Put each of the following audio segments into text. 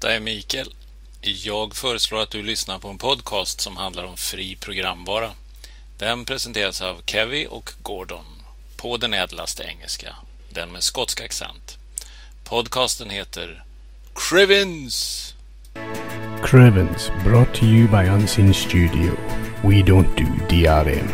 Detta är Mikael. Jag föreslår att du lyssnar på en podcast som handlar om fri programvara. Den presenteras av Kevin och Gordon på den ädlaste engelska, den med skotsk accent. Podcasten heter Crivens. Crivens, brought to you by Unseen Studio. We don't do DRM.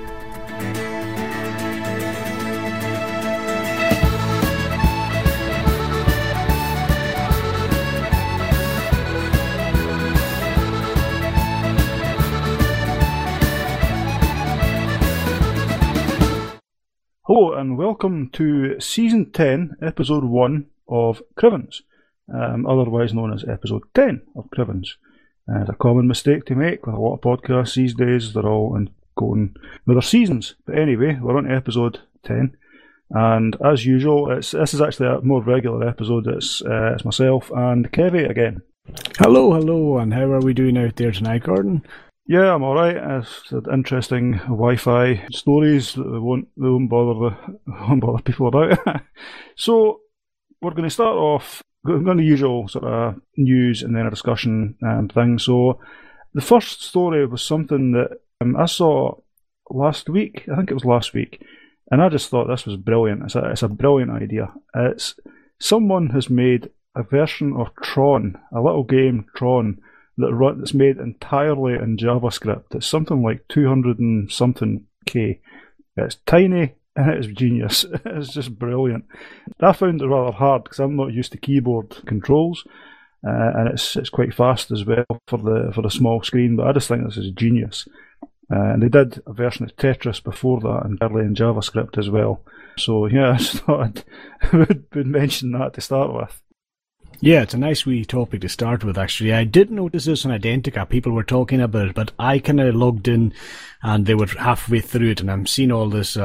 Hello and welcome to Season 10, Episode 1 of Crivens, otherwise known as Episode 10 of Crivens. It's a common mistake to make with a lot of podcasts these days. They're all going with their seasons. But anyway, we're on to Episode 10. And as usual, this is actually a more regular episode. It's myself and Kevin again. Hello, and how are we doing out there tonight, Gordon? Yeah, I'm alright. It's interesting Wi-Fi stories that they won't bother people about. So, we're going to start off, we're going to the usual sort of news and then a discussion and thing. So, the first story was something that I saw last week, I think it was last week, and I just thought this was brilliant. It's a brilliant idea. Someone has made a version of Tron, a little game, Tron, that's made entirely in JavaScript. It's something like 200 and something K. It's tiny and it's genius. It's just brilliant. I found it rather hard because I'm not used to keyboard controls, and it's quite fast as well for the small screen. But I just think this is genius. And they did a version of Tetris before that, entirely in JavaScript as well. So yeah, I just thought I would mention that to start with. Yeah, it's a nice wee topic to start with, actually. I did notice this on Identica. People were talking about it, but I kind of logged in and they were halfway through it, and I'm seeing all this,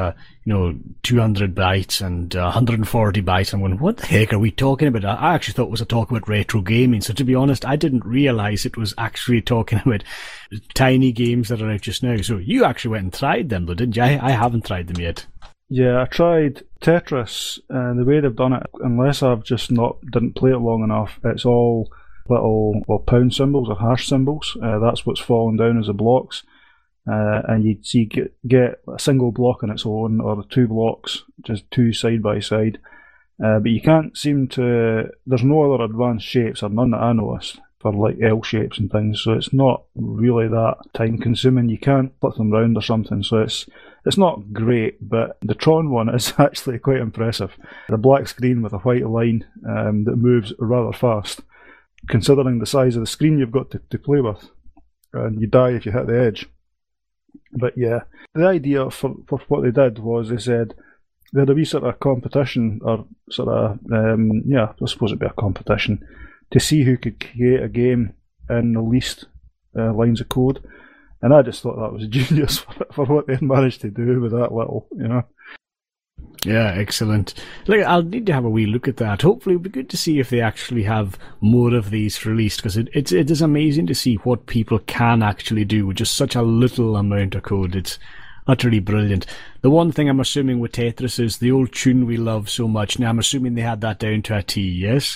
200 bytes and 140 bytes. I'm going, what the heck are we talking about? I actually thought it was a talk about retro gaming. So to be honest, I didn't realize it was actually talking about tiny games that are out just now. So you actually went and tried them, though, didn't you? I haven't tried them yet. Yeah, I tried Tetris, and the way they've done it, unless I've just didn't play it long enough, it's all little pound symbols or hash symbols. That's what's fallen down as the blocks, and you get a single block on its own, or two blocks, just two side by side. But you can't seem to. There's no other advanced shapes, or none that I noticed, for like L shapes and things. So it's not really that time consuming. You can't flip them round or something. So it's not great, but the Tron one is actually quite impressive. The black screen with a white line that moves rather fast, considering the size of the screen you've got to play with, and you die if you hit the edge. But yeah, the idea for what they did was they said they had a wee sort of competition, or sort of, I suppose it'd be a competition, to see who could create a game in the least lines of code. And I just thought that was genius for what they managed to do with that little, Yeah, excellent. Look, I'll need to have a wee look at that. Hopefully it'll be good to see if they actually have more of these released, because it is amazing to see what people can actually do with just such a little amount of code. It's utterly brilliant. The one thing I'm assuming with Tetris is the old tune we love so much. Now, I'm assuming they had that down to a T, yes?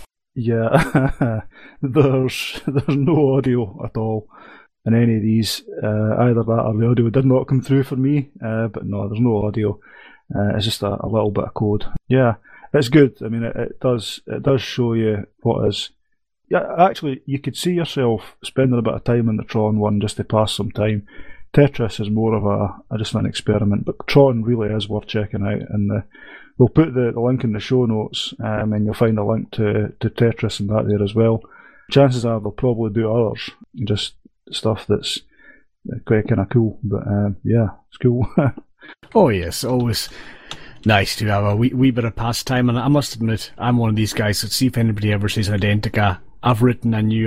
Yeah, there's no audio at all in any of these. Either that or the audio did not come through for me, but no, there's no audio. It's just a little bit of code. Yeah, it's good. I mean, it does show you what is. Yeah, actually, you could see yourself spending a bit of time in the Tron one just to pass some time. Tetris is more of just an experiment, but Tron really is worth checking out. And we'll put the link in the show notes, and you'll find a link to Tetris and that there as well. Chances are they'll probably do others, just stuff that's quite kind of cool. But yeah, it's cool. Oh yes, always nice to have a wee bit of pastime. And I must admit, I'm one of these guys that, see if anybody ever says Identica, I've written a new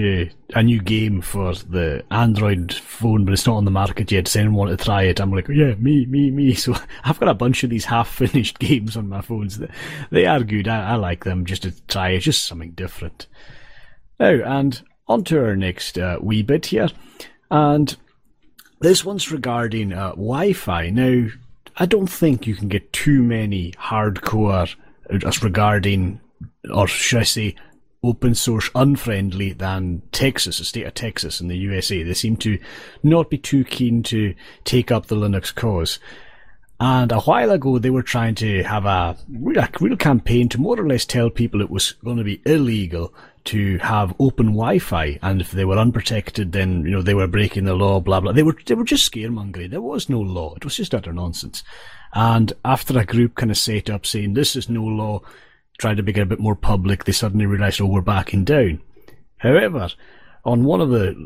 game for the Android phone, but it's not on the market yet. Does anyone want to try it? I'm like, yeah, me. So I've got a bunch of these half-finished games on my phones. They are good. I like them just to try. It's just something different. Now, and on to our next wee bit here. And this one's regarding Wi-Fi. Now, I don't think you can get too many hardcore, as regarding, or should I say, open source unfriendly than Texas, the state of Texas in the USA. They seem to not be too keen to take up the Linux cause. And a while ago, they were trying to have a real campaign to more or less tell people it was going to be illegal to have open Wi-Fi, and if they were unprotected, then they were breaking the law. Blah blah. They were just scaremongering. There was no law. It was just utter nonsense. And after a group kind of set up saying this is no law, tried to make it a bit more public, they suddenly realised, we're backing down. However, on one of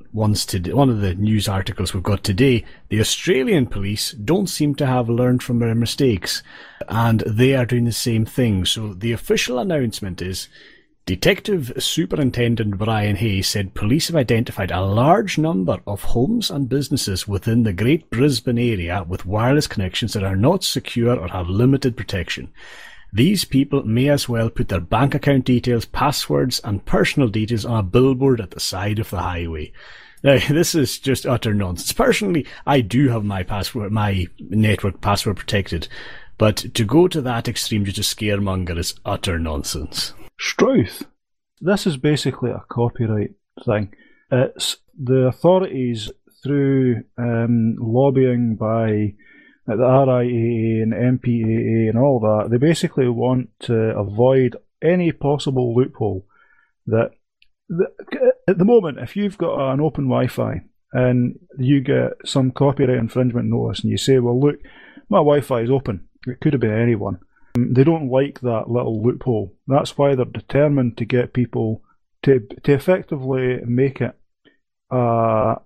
the news articles we've got today, the Australian police don't seem to have learned from their mistakes, and they are doing the same thing. So the official announcement is, Detective Superintendent Brian Hayes said police have identified a large number of homes and businesses within the Great Brisbane area with wireless connections that are not secure or have limited protection. These people may as well put their bank account details, passwords, and personal details on a billboard at the side of the highway. Now, this is just utter nonsense. Personally, I do have my network password protected, but to go to that extreme just to scaremonger is utter nonsense. Struth. This is basically a copyright thing. It's the authorities through lobbying by the RIAA and MPAA and all that. They basically want to avoid any possible loophole. That at the moment, if you've got an open Wi-Fi and you get some copyright infringement notice and you say, well, look, my Wi-Fi is open. It could have been anyone. They don't like that little loophole. That's why they're determined to get people to effectively make it a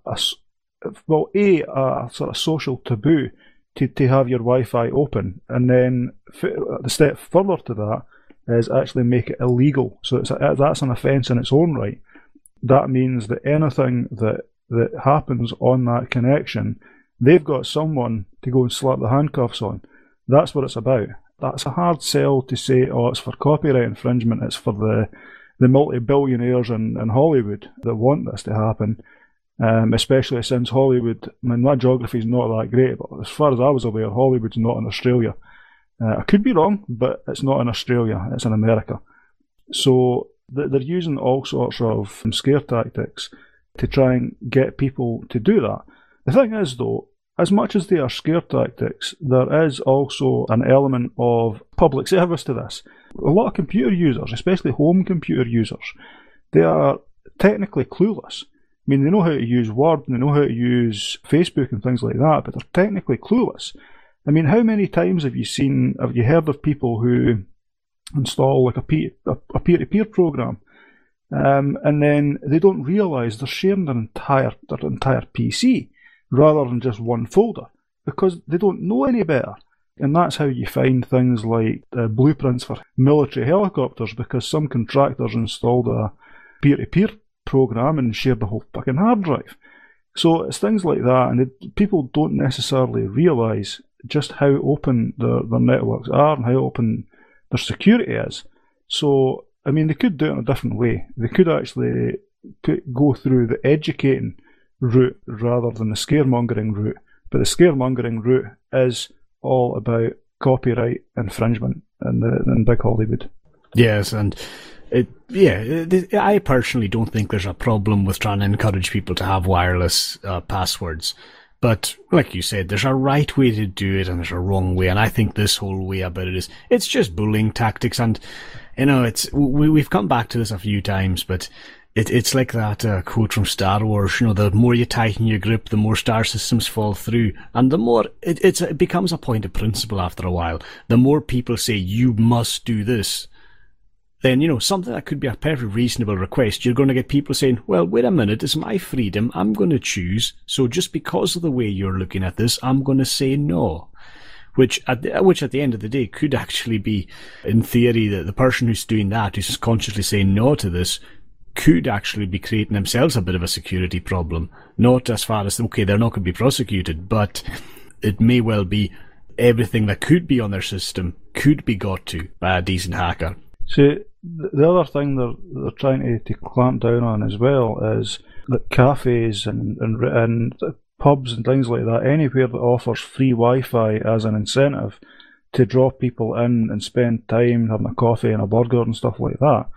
sort of social taboo to have your Wi-Fi open, and then the step further to that is actually make it illegal. So that's an offence in its own right. That means that anything that happens on that connection, they've got someone to go and slap the handcuffs on. That's what it's about. That's a hard sell to say, oh, it's for copyright infringement, it's for the multi-billionaires in Hollywood that want this to happen. Especially since Hollywood, my geography is not that great, but as far as I was aware, Hollywood's not in Australia. I could be wrong, but it's not in Australia, it's in America. So they're using all sorts of scare tactics to try and get people to do that. The thing is, though, as much as they are scare tactics, there is also an element of public service to this. A lot of computer users, especially home computer users, they are technically clueless. I mean, they know how to use Word, and they know how to use Facebook and things like that, but they're technically clueless. I mean, how many times have you heard of people who install like a peer-to-peer program, and then they don't realise they're sharing their entire PC rather than just one folder, because they don't know any better. And that's how you find things like blueprints for military helicopters, because some contractors installed a peer-to-peer program and shared the whole fucking hard drive. So it's things like that, and people don't necessarily realise just how open their networks are and how open their security is. So, I mean, they could do it in a different way. They could actually go through the educating route rather than the scaremongering route. But the scaremongering route is all about copyright infringement in Big Hollywood. Yes, and I personally don't think there's a problem with trying to encourage people to have wireless passwords. But like you said, there's a right way to do it and there's a wrong way. And I think this whole way about it it's just bullying tactics. And, we've come back to this a few times, but it's like that quote from Star Wars, the more you tighten your grip, the more star systems fall through. And the more it becomes a point of principle after a while. The more people say, you must do this, then, something that could be a perfectly reasonable request, you're going to get people saying, well, wait a minute, it's my freedom, I'm going to choose, so just because of the way you're looking at this, I'm going to say no. Which at the end of the day could actually be, in theory, that the person who's doing that, who's consciously saying no to this, could actually be creating themselves a bit of a security problem. Not as far as, okay, they're not going to be prosecuted, but it may well be everything that could be on their system could be got to by a decent hacker. See, the other thing they're trying to clamp down on as well is that cafes and pubs and things like that, anywhere that offers free Wi-Fi as an incentive to draw people in and spend time having a coffee and a burger and stuff like that,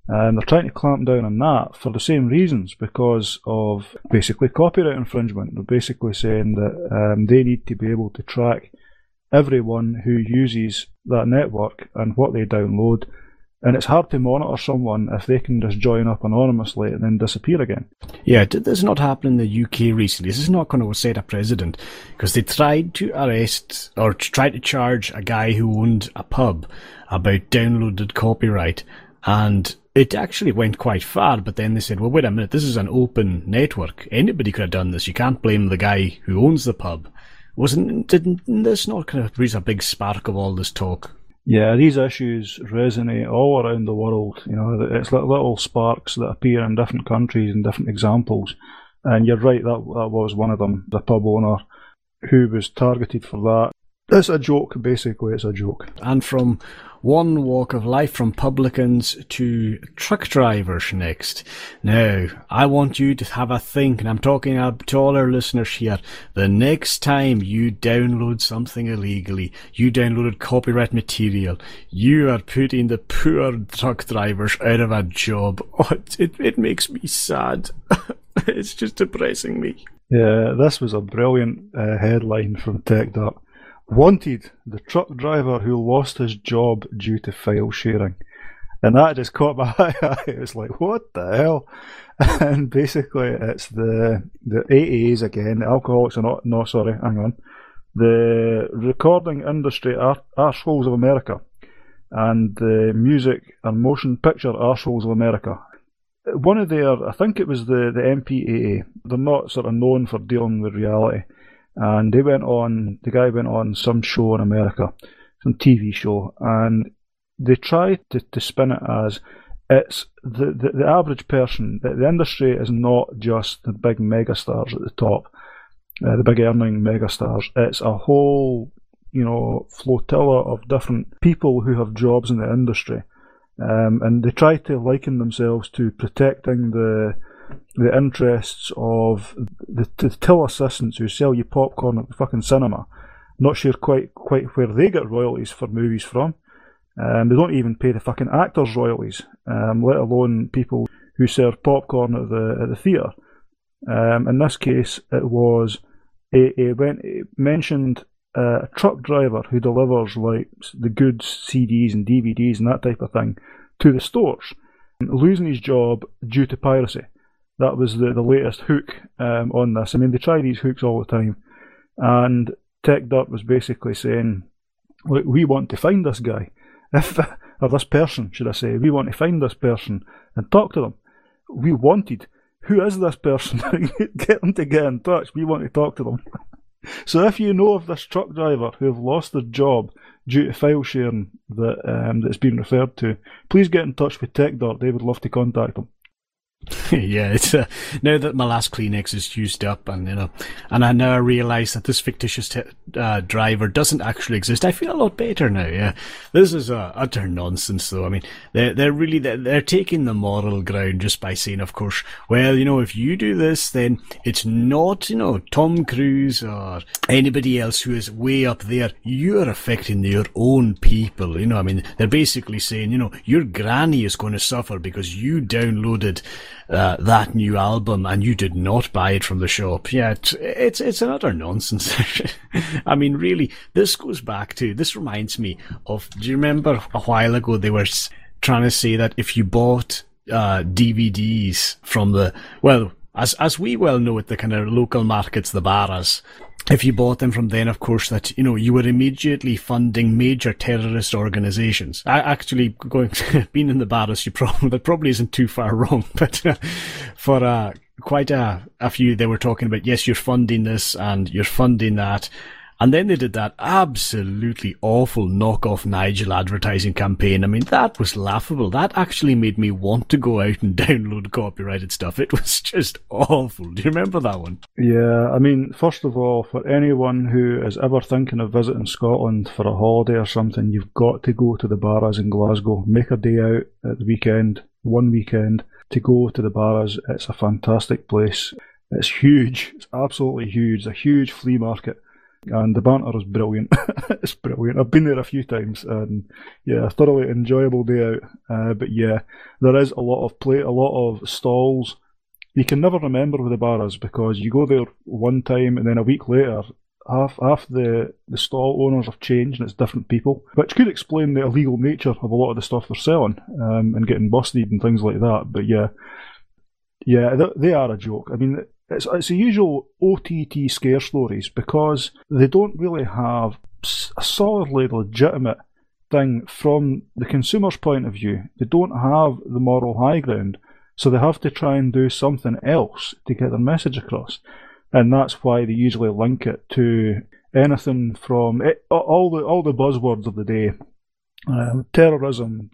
They're trying to clamp down on that for the same reasons, because of basically copyright infringement. They're basically saying that they need to be able to track everyone who uses that network and what they download. And it's hard to monitor someone if they can just join up anonymously and then disappear again. Yeah, this has not happened in the UK recently. This is not going to set a precedent, because they tried to arrest or tried to charge a guy who owned a pub about downloaded copyright, and it actually went quite far. But then they said, well, wait a minute, this is an open network. Anybody could have done this. You can't blame the guy who owns the pub. Didn't this not kind of raise a big spark of all this talk? Yeah, these issues resonate all around the world. You know, it's like little sparks that appear in different countries and different examples. And you're right, that was one of them, the pub owner who was targeted for that. It's a joke, basically, it's a joke. And from one walk of life, from publicans to truck drivers next. Now, I want you to have a think, and I'm talking to all our listeners here. The next time you download something illegally, you downloaded copyright material, you are putting the poor truck drivers out of a job. Oh, it makes me sad. It's just depressing me. Yeah, this was a brilliant headline from TechDirt. Wanted, the truck driver who lost his job due to file sharing. And that just caught my eye. It was like, what the hell? And basically it's the AAs again, the Alcoholics the Recording Industry Arseholes of America, and the Music and Motion Picture Arseholes of America. One of their, I think it was the MPAA, they're not sort of known for dealing with reality. And the guy went on some show in America, some TV show, and they tried to spin it as it's the average person. The industry is not just the big megastars at the top, the big earning megastars. It's a whole, flotilla of different people who have jobs in the industry, and they try to liken themselves to protecting the interests of the till assistants who sell you popcorn at the fucking cinema. Not sure quite where they get royalties for movies from. They don't even pay the fucking actors royalties, let alone people who serve popcorn at the theatre. In this case, it mentioned a truck driver who delivers like the goods, CDs and DVDs and that type of thing to the stores, losing his job due to piracy. That was the latest hook on this. I mean, they try these hooks all the time. And TechDirt was basically saying, look, we want to find this guy. Or this person, should I say. We want to find this person and talk to them. We wanted. Who is this person? Get them to get in touch. We want to talk to them. So if you know of this truck driver who have lost their job due to file sharing that's been referred to, please get in touch with TechDirt. They would love to contact them. Yeah, it's now that my last Kleenex is used up, and I now realise that this fictitious driver doesn't actually exist. I feel a lot better now. Yeah, this is utter nonsense, though. I mean, they're taking the moral ground just by saying, of course, well, if you do this, then it's not Tom Cruise or anybody else who is way up there. You're affecting your own people. I mean, they're basically saying, your granny is going to suffer because you downloaded that new album and you did not buy it from the shop. Yeah, it's an utter nonsense. I mean, really, this reminds me of, do you remember a while ago they were trying to say that if you bought DVDs from as we well know at the kind of local markets, the barras, if you bought them from then, of course, that, you were immediately funding major terrorist organizations. Actually, being in the barras, that probably isn't too far wrong, but for quite a few, they were talking about, yes, you're funding this and you're funding that. And then they did that absolutely awful knockoff Nigel advertising campaign. I mean, that was laughable. That actually made me want to go out and download copyrighted stuff. It was just awful. Do you remember that one? Yeah, I mean, first of all, for anyone who is ever thinking of visiting Scotland for a holiday or something, you've got to go to the Barras in Glasgow. Make a day out at the weekend, one weekend, to go to the Barras. It's a fantastic place. It's huge. It's absolutely huge. It's a huge flea market. and the banter is brilliant. It's brilliant. I've been there a few times, and yeah, a thoroughly enjoyable day out. But yeah, there is a lot of play, a lot of stalls. You can never remember with the bars because you go there one time and then a week later, half the stall owners have changed and it's different people, which could explain the illegal nature of a lot of the stuff they're selling and getting busted and things like that. But yeah, they are a joke. I mean, it's the usual OTT scare stories because they don't really have a solidly legitimate thing from the consumer's point of view. They don't have the moral high ground, so they have to try and do something else to get their message across. And that's why they usually link it to anything from all the buzzwords of the day. Terrorism,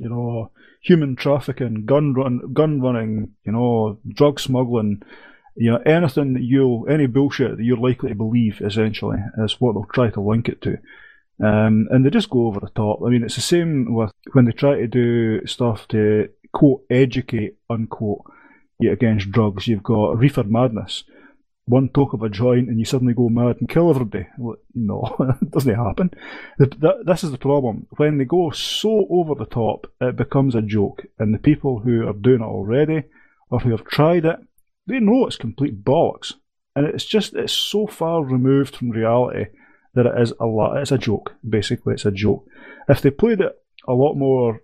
human trafficking, gun running, drug smuggling, anything any bullshit that you're likely to believe, essentially, is what they'll try to link it to. And they just go over the top. I mean, it's the same with when they try to do stuff to, quote, educate, unquote, you against drugs. You've got reefer madness. One talk of a joint and you suddenly go mad and kill everybody. No, it doesn't happen. This is the problem. When they go so over the top, it becomes a joke. And the people who are doing it already, or who have tried it, they know it's complete bollocks. And it's so far removed from reality that it's a joke. Basically, it's a joke. If they played it a lot more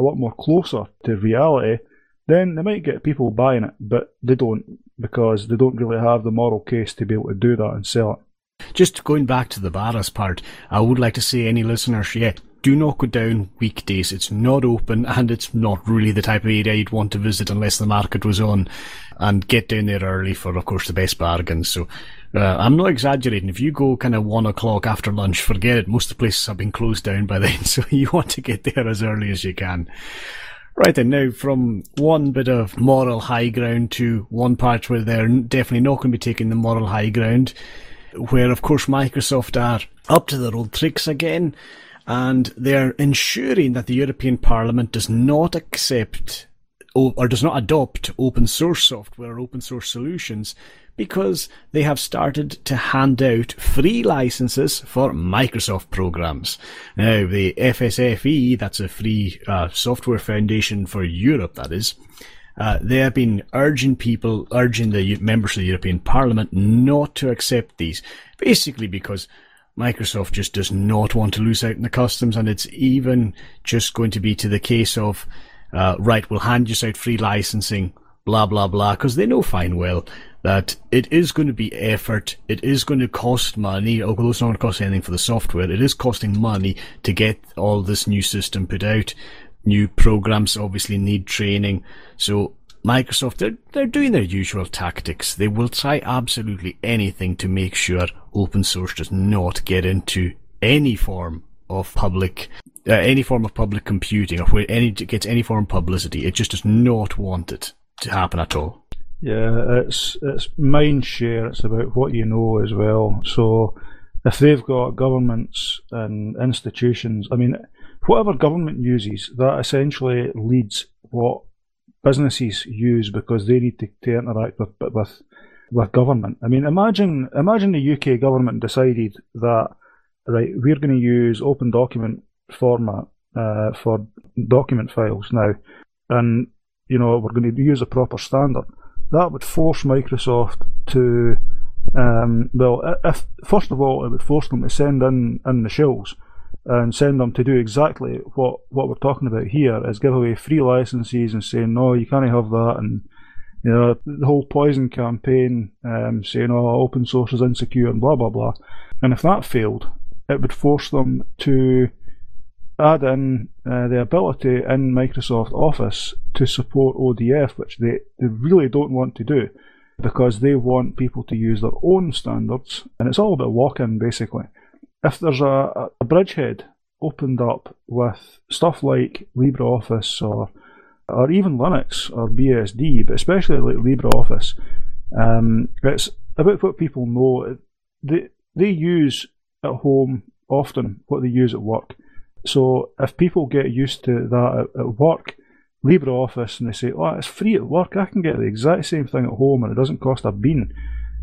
closer to reality, then they might get people buying it, but they don't, because they don't really have the moral case to be able to do that and sell it. Just going back to the Barras part, I would like to say any listeners, do not go down weekdays. It's not open, and it's not really the type of area you'd want to visit unless the market was on, and get down there early for, of course, the best bargains. So I'm not exaggerating. If you go kind of 1 o'clock after lunch, forget it. Most of the places have been closed down by then, so you want to get there as early as you can. Right then, now from one bit of moral high ground to one part where they're definitely not going to be taking the moral high ground, where of course Microsoft are up to their old tricks again, and they're ensuring that the European Parliament does not accept or does not adopt open source software or open source solutions, because they have started to hand out free licenses for Microsoft programs. Now, the FSFE, that's a free software foundation for Europe, that is, they have been urging the members of the European Parliament not to accept these, basically because Microsoft just does not want to lose out in the customs, and it's even just going to be to the case of, right, we'll hand you out free licensing, blah, blah, blah, because they know fine well that it is going to be effort, it is going to cost money, although it's not going to cost anything for the software, it is costing money to get all this new system put out. New programs obviously need training, so Microsoft, they're doing their usual tactics. They will try absolutely anything to make sure open source does not get into any form of public computing, or where gets any form of publicity. It just does not want it to happen at all. Yeah, it's mind share. It's about what you know as well. So if they've got governments and institutions, I mean, whatever government uses, that essentially leads what businesses use, because they need to interact with government. I mean, imagine the UK government decided that, right, we're going to use open document format for document files now, and we're going to use a proper standard. That would force Microsoft to, if first of all, it would force them to send in the shills and send them to do exactly what we're talking about here, is give away free licenses and saying, no, you can't have that, and the whole poison campaign, saying, open source is insecure and blah, blah, blah. And if that failed, it would force them to add in the ability in Microsoft Office to support ODF, which they really don't want to do, because they want people to use their own standards, and it's all about lock-in, basically. If there's a bridgehead opened up with stuff like LibreOffice or even Linux or BSD, but especially like LibreOffice, it's about what people know. They use at home often what they use at work. So if people get used to that at work, LibreOffice, and they say, it's free at work, I can get the exact same thing at home and it doesn't cost a bean,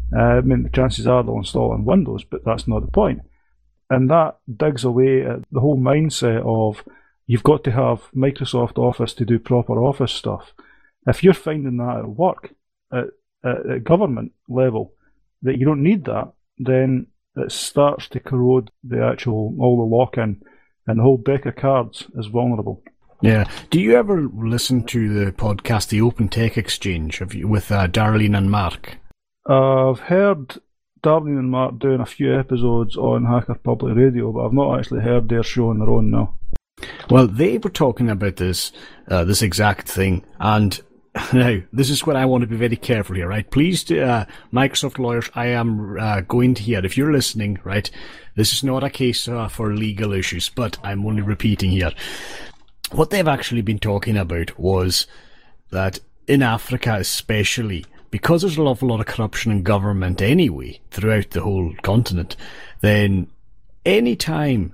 I mean, the chances are they'll install on Windows, but that's not the point. And that digs away at the whole mindset of you've got to have Microsoft Office to do proper Office stuff. If you're finding that at work, at government level, that you don't need that, then it starts to corrode all the lock-in, and the whole deck of cards is vulnerable. Yeah. Do you ever listen to the podcast, The Open Tech Exchange, with Darlene and Mark? I've heard Darlene and Mark doing a few episodes on Hacker Public Radio, but I've not actually heard their show on their own now. Well, they were talking about this exact thing, and now, this is what I want to be very careful here, right? Please, Microsoft lawyers, I am going to hear, if you're listening, right, this is not a case for legal issues, but I'm only repeating here. What they've actually been talking about was that in Africa especially, because there's an awful lot of corruption in government anyway, throughout the whole continent, then any time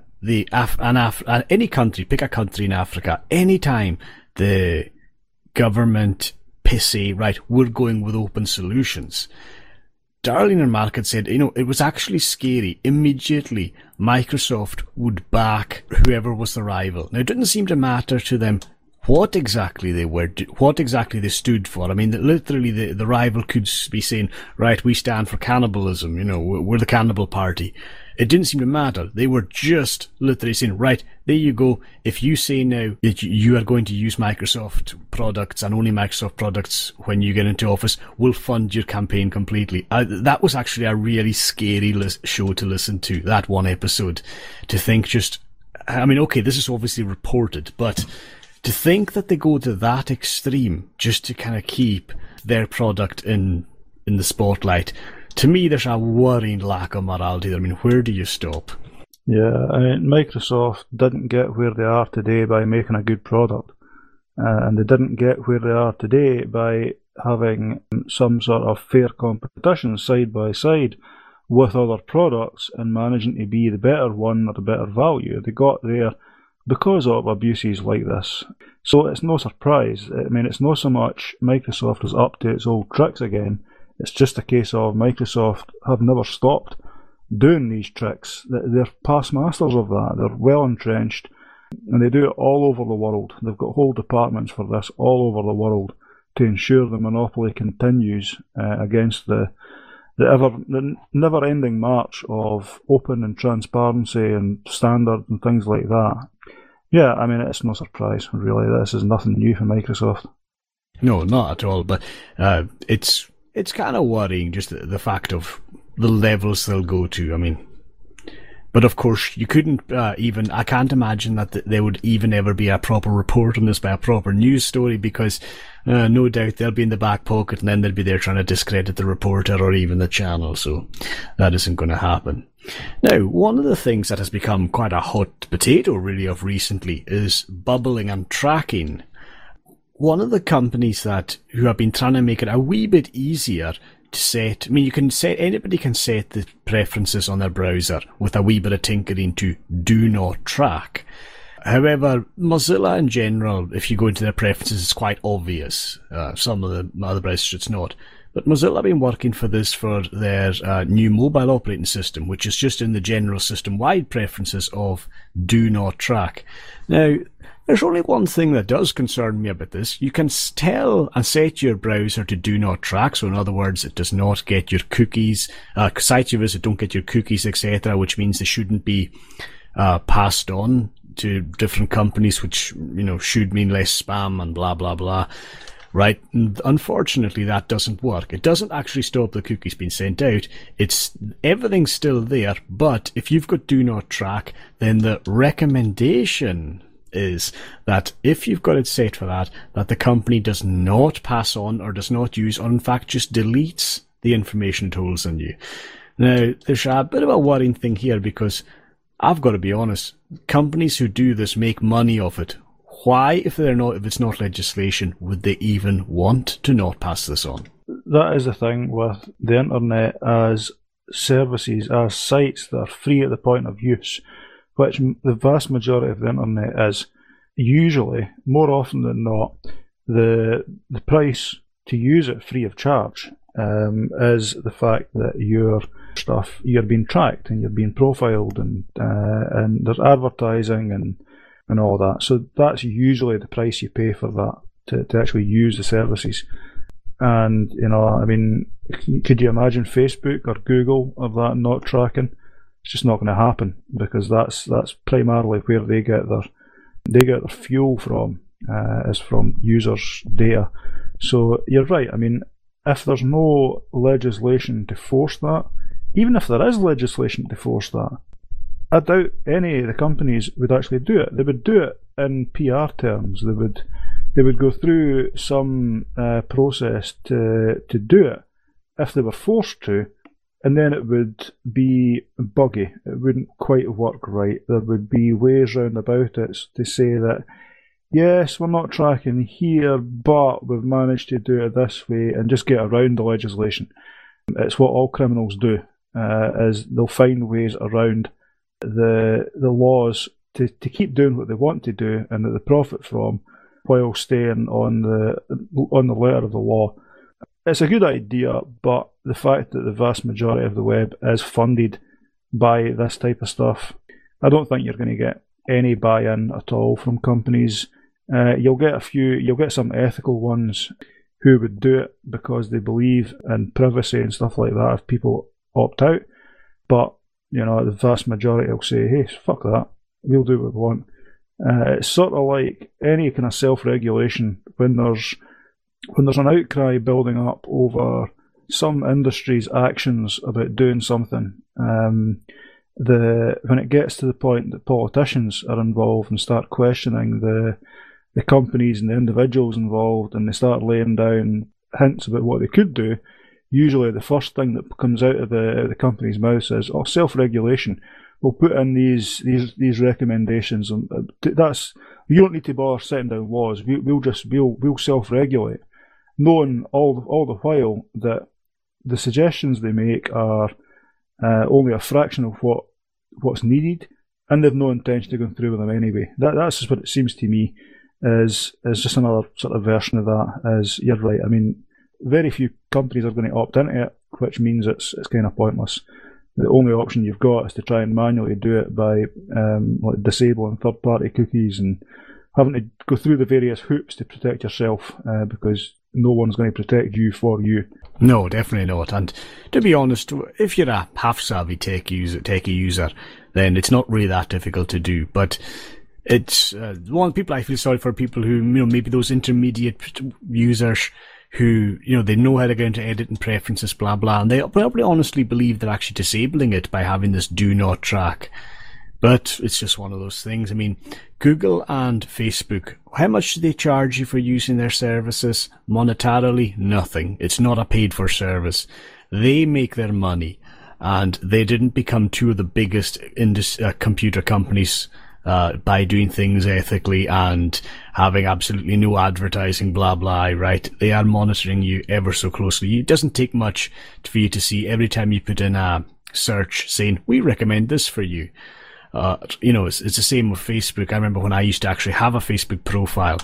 any country, pick a country in Africa, any time the government say, right, we're going with open solutions, Darlene and Mark had said, it was actually scary. Immediately, Microsoft would back whoever was the rival. Now, it didn't seem to matter to them what exactly they were, what exactly they stood for. I mean, literally, the rival could be saying, right, we stand for cannibalism, we're the cannibal party. It didn't seem to matter. They were just literally saying, right, there you go. If you say now that you are going to use Microsoft products and only Microsoft products when you get into office, we'll fund your campaign completely. That was actually a really scary show to listen to, that one episode. To think okay, this is obviously reported, but to think that they go to that extreme just to kind of keep their product in the spotlight, to me, there's a worrying lack of morality there. I mean, where do you stop? Yeah, I mean, Microsoft didn't get where they are today by making a good product. And they didn't get where they are today by having some sort of fair competition side by side with other products and managing to be the better one or the better value. They got there because of abuses like this. So it's no surprise. I mean, it's not so much Microsoft is up to its old tricks again. It's just a case of Microsoft have never stopped doing these tricks. They're past masters of that. They're well entrenched, and they do it all over the world. They've got whole departments for this all over the world to ensure the monopoly continues against the never-ending march of open and transparency and standard and things like that. Yeah, I mean, it's no surprise, really. This is nothing new for Microsoft. No, not at all, but it's kind of worrying, just the fact of the levels they'll go to. I mean, but of course, you couldn't I can't imagine that there would even ever be a proper report on this by a proper news story, because no doubt they'll be in the back pocket and then they'll be there trying to discredit the reporter or even the channel, so that isn't going to happen. Now, one of the things that has become quite a hot potato really of recently is bubbling and tracking. One of the companies who have been trying to make it a wee bit easier to set, I mean, anybody can set the preferences on their browser with a wee bit of tinkering to do not track. However, Mozilla in general, if you go into their preferences, it's quite obvious. Some of the other browsers it's not. But Mozilla have been working for this for their new mobile operating system, which is just in the general system-wide preferences of do not track. Now, there's only one thing that does concern me about this. You can tell and set your browser to do not track. So in other words, it does not get your cookies, sites you visit don't get your cookies, etc., which means they shouldn't be passed on to different companies, which, should mean less spam and blah, blah, blah. Right? And unfortunately, that doesn't work. It doesn't actually stop the cookies being sent out. Everything's still there, but if you've got do not track, then the recommendation is that if you've got it set for that the company does not pass on or does not use, or in fact just deletes the information it holds on you. Now, there's a bit of a worrying thing here, because I've got to be honest, companies who do this make money off it. Why, if it's not legislation, would they even want to not pass this on? That is the thing with the internet as services, as sites that are free at the point of use, which the vast majority of the internet is. Usually, more often than not, the price to use it free of charge is the fact that you're being tracked and you're being profiled, and there's advertising and all that. So that's usually the price you pay for that, to actually use the services. And, I mean, could you imagine Facebook or Google of that not tracking? It's just not going to happen, because that's primarily where they get their fuel from, is from users' data. So you're right. I mean, if there's no legislation to force that, even if there is legislation to force that, I doubt any of the companies would actually do it. They would do it in PR terms. They would go through some process to do it if they were forced to, and then it would be buggy. It wouldn't quite work right. There would be ways round about it to say that, yes, we're not tracking here, but we've managed to do it this way, and just get around the legislation. It's what all criminals do, is they'll find ways around the laws to keep doing what they want to do and that they profit from, while staying on the letter of the law. It's a good idea, but the fact that the vast majority of the web is funded by this type of stuff, I don't think you're going to get any buy-in at all from companies. You'll get some ethical ones who would do it because they believe in privacy and stuff like that if people opt out. But, the vast majority will say, hey, fuck that, we'll do what we want. It's sort of like any kind of self-regulation. When there's an outcry building up over some industry's actions about doing something, when it gets to the point that politicians are involved and start questioning the companies and the individuals involved, and they start laying down hints about what they could do, usually the first thing that comes out of the company's mouth is, "Oh, self-regulation. We'll put in these recommendations, and you don't need to bother setting down laws. We'll self-regulate," knowing all the while that the suggestions they make are only a fraction of what's needed, and they've no intention of going through with them anyway. That's just what it seems to me is just another sort of version of that. Is, you're right. I mean, very few companies are going to opt into it, which means it's kind of pointless. The only option you've got is to try and manually do it by like disabling third-party cookies and having to go through the various hoops to protect yourself, because no one's going to protect you for you. No, definitely not. And to be honest, if you're a half-savvy techie user, then it's not really that difficult to do. But it's I feel sorry for people who, maybe those intermediate users who, they know how to get into edit and preferences, blah, blah, and they probably honestly believe they're actually disabling it by having this do not track. But it's just one of those things. I mean, Google and Facebook, how much do they charge you for using their services? Monetarily, nothing. It's not a paid for service. They make their money, and they didn't become two of the biggest computer companies by doing things ethically and having absolutely no advertising, blah, blah, right? They are monitoring you ever so closely. It doesn't take much for you to see every time you put in a search saying, "We recommend this for you." It's the same with Facebook. I remember when I used to actually have a Facebook profile,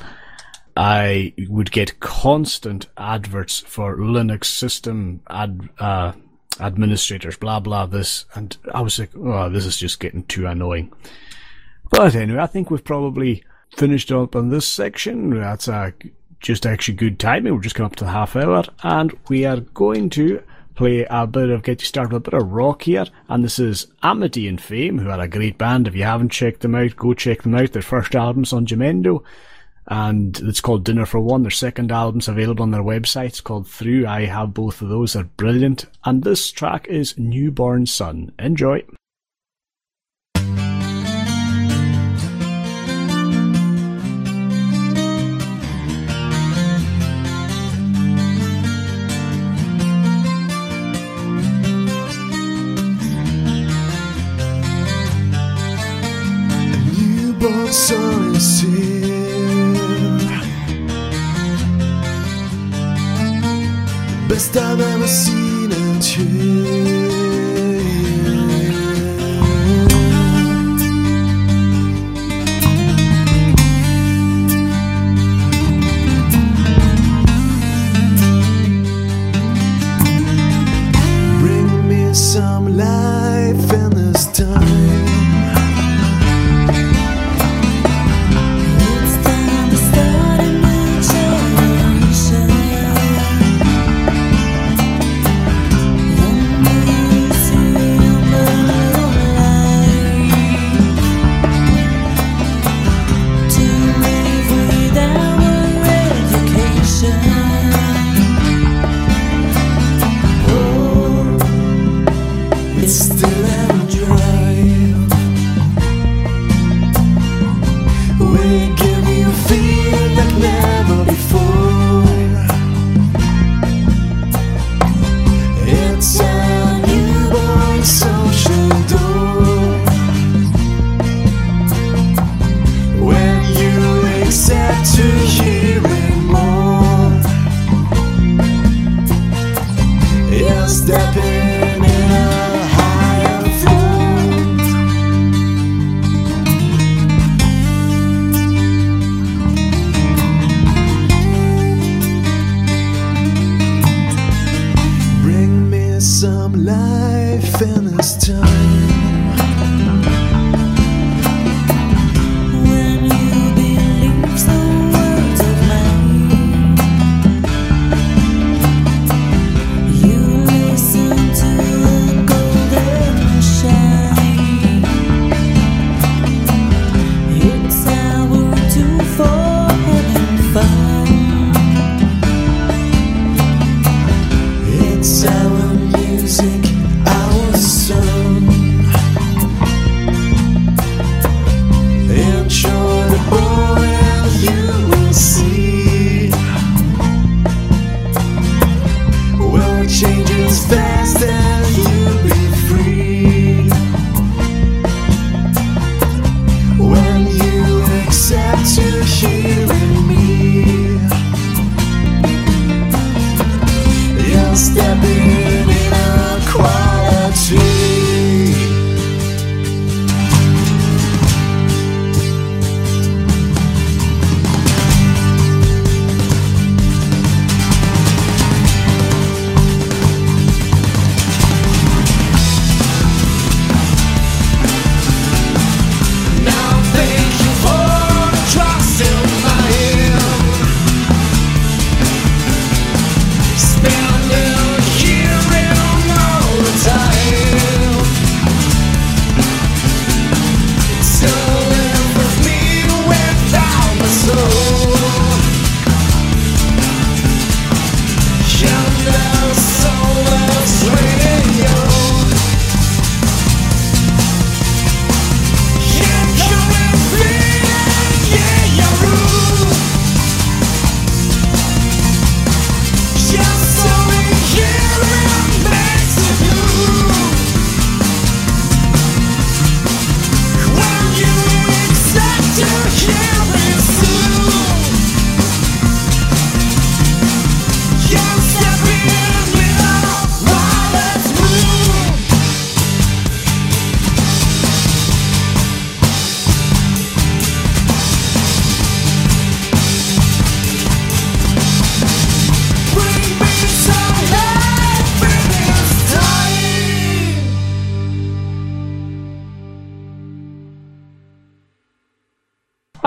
I would get constant adverts for Linux system administrators, blah, blah, this. And I was like, oh, this is just getting too annoying. But anyway, I think we've probably finished up on this section. That's just actually good timing. We're just coming up to the half hour, and we are going to get you started with a bit of rock here. And this is Amity and Fame, who are a great band. If you haven't checked them out, go check them out. Their first album's on Jamendo, and it's called Dinner for One. Their second album's available on their website. It's called Through. I have both of those. They're brilliant. And this track is Newborn Sun. Enjoy. Sun is here, best I've ever seen and heard.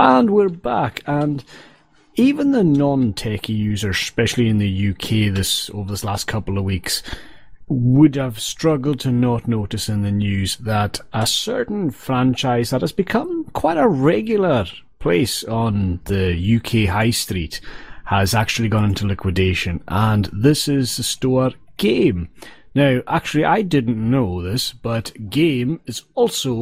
And we're back, and even the non-techie users, especially in the UK over this last couple of weeks, would have struggled to not notice in the news that a certain franchise that has become quite a regular place on the UK high street has actually gone into liquidation, and this is the store Game. Now, actually, I didn't know this, but Game is also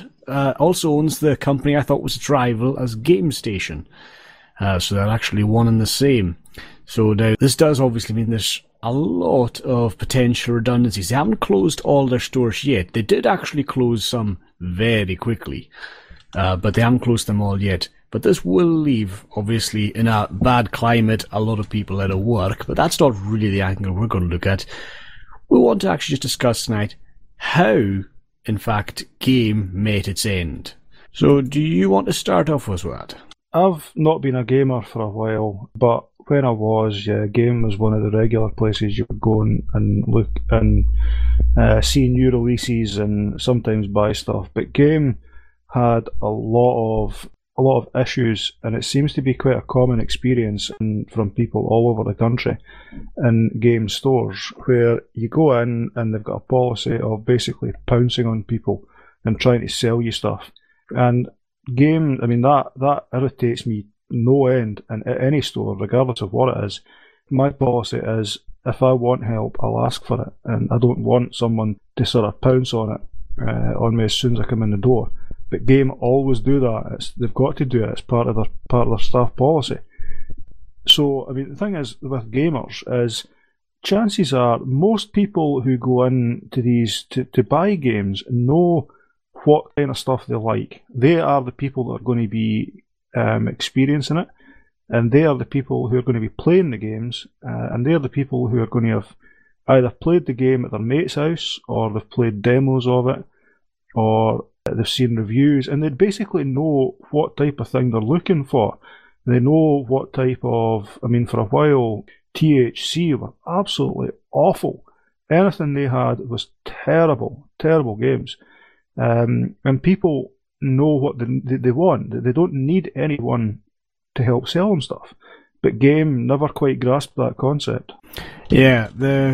owns the company I thought was its rival as GameStation. So they're actually one and the same. So now, this does obviously mean there's a lot of potential redundancies. They haven't closed all their stores yet. They did actually close some very quickly, but they haven't closed them all yet. But this will leave, obviously, in a bad climate, a lot of people out of work, but that's not really the angle we're going to look at. We want to actually just discuss tonight how, in fact, Game met its end. So, do you want to start off with that? I've not been a gamer for a while, but when I was, Game was one of the regular places you would go and look and see new releases and sometimes buy stuff. But Game had a lot of issues, and it seems to be quite a common experience from people all over the country in Game stores, where you go in and they've got a policy of basically pouncing on people and trying to sell you stuff. And Game, I mean, that irritates me no end in any store, regardless of what it is. My policy is, if I want help, I'll ask for it, and I don't want someone to sort of pounce on it on me as soon as I come in the door. But Game always do that. They've got to do it. It's part of their staff policy. So, I mean, the thing is with gamers is, chances are most people who go in to these to buy games know what kind of stuff they like. They are the people that are going to be experiencing it, and they are the people who are going to be playing the games, and they're the people who are going to have either played the game at their mate's house, or they've played demos of it, or they've seen reviews, and they basically know what type of thing they're looking for. They know what type of, I mean, for a while, THC were absolutely awful. Anything they had was terrible, terrible games. And people know what they want. They don't need anyone to help sell them stuff. But Game never quite grasped that concept. Yeah,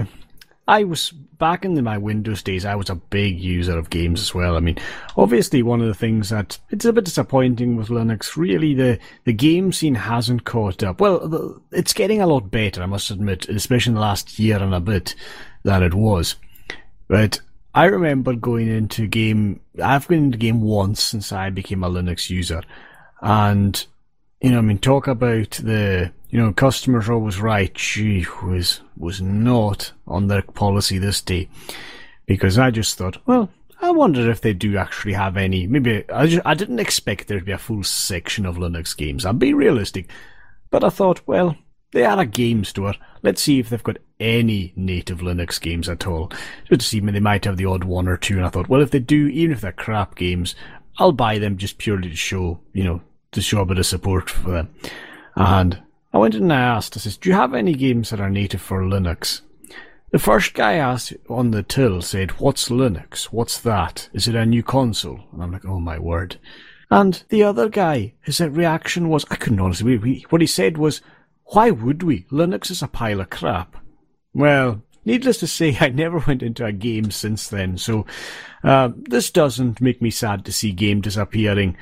I was, back in my Windows days, I was a big user of games as well. I mean, obviously one of the things that, it's a bit disappointing with Linux, really the game scene hasn't caught up. Well, it's getting a lot better, I must admit, especially in the last year and a bit than it was. But I remember going into Game, I've been into Game once since I became a Linux user. And, I mean, talk about customers are always right. Gee, was not on their policy this day, because I just thought, well, I wonder if they do actually have any. Maybe I didn't expect there to be a full section of Linux games. I'll be realistic, but I thought, well, they are a game store. Let's see if they've got any native Linux games at all. Just to see, they might have the odd one or two. And I thought, well, if they do, even if they're crap games, I'll buy them just purely to show, to show a bit of support for them. And I went in and I asked, I says, do you have any games that are native for Linux? The first guy asked on the till said, what's Linux? What's that? Is it a new console? And I'm like, oh my word. And the other guy, his reaction was, I couldn't honestly, what he said was, why would we? Linux is a pile of crap. Well, needless to say, I never went into a game since then, so this doesn't make me sad to see Game disappearing.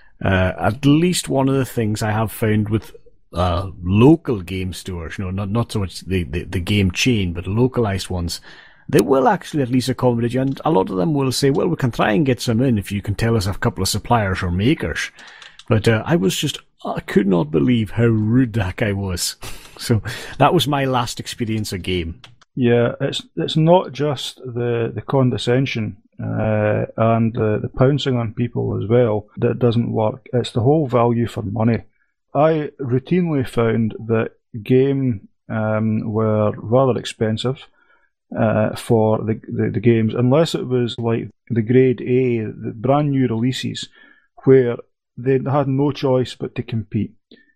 At least one of the things I have found with local game stores, not so much the game chain, but localized ones, they will actually at least accommodate you, and a lot of them will say, well, we can try and get some in if you can tell us a couple of suppliers or makers. But I could not believe how rude that guy was. So that was my last experience of Game. Yeah, it's not just the condescension and the pouncing on people as well that doesn't work. It's the whole value for money. I routinely found that Game were rather expensive for the games, unless it was like the grade A, the brand new releases, where they had no choice but to compete.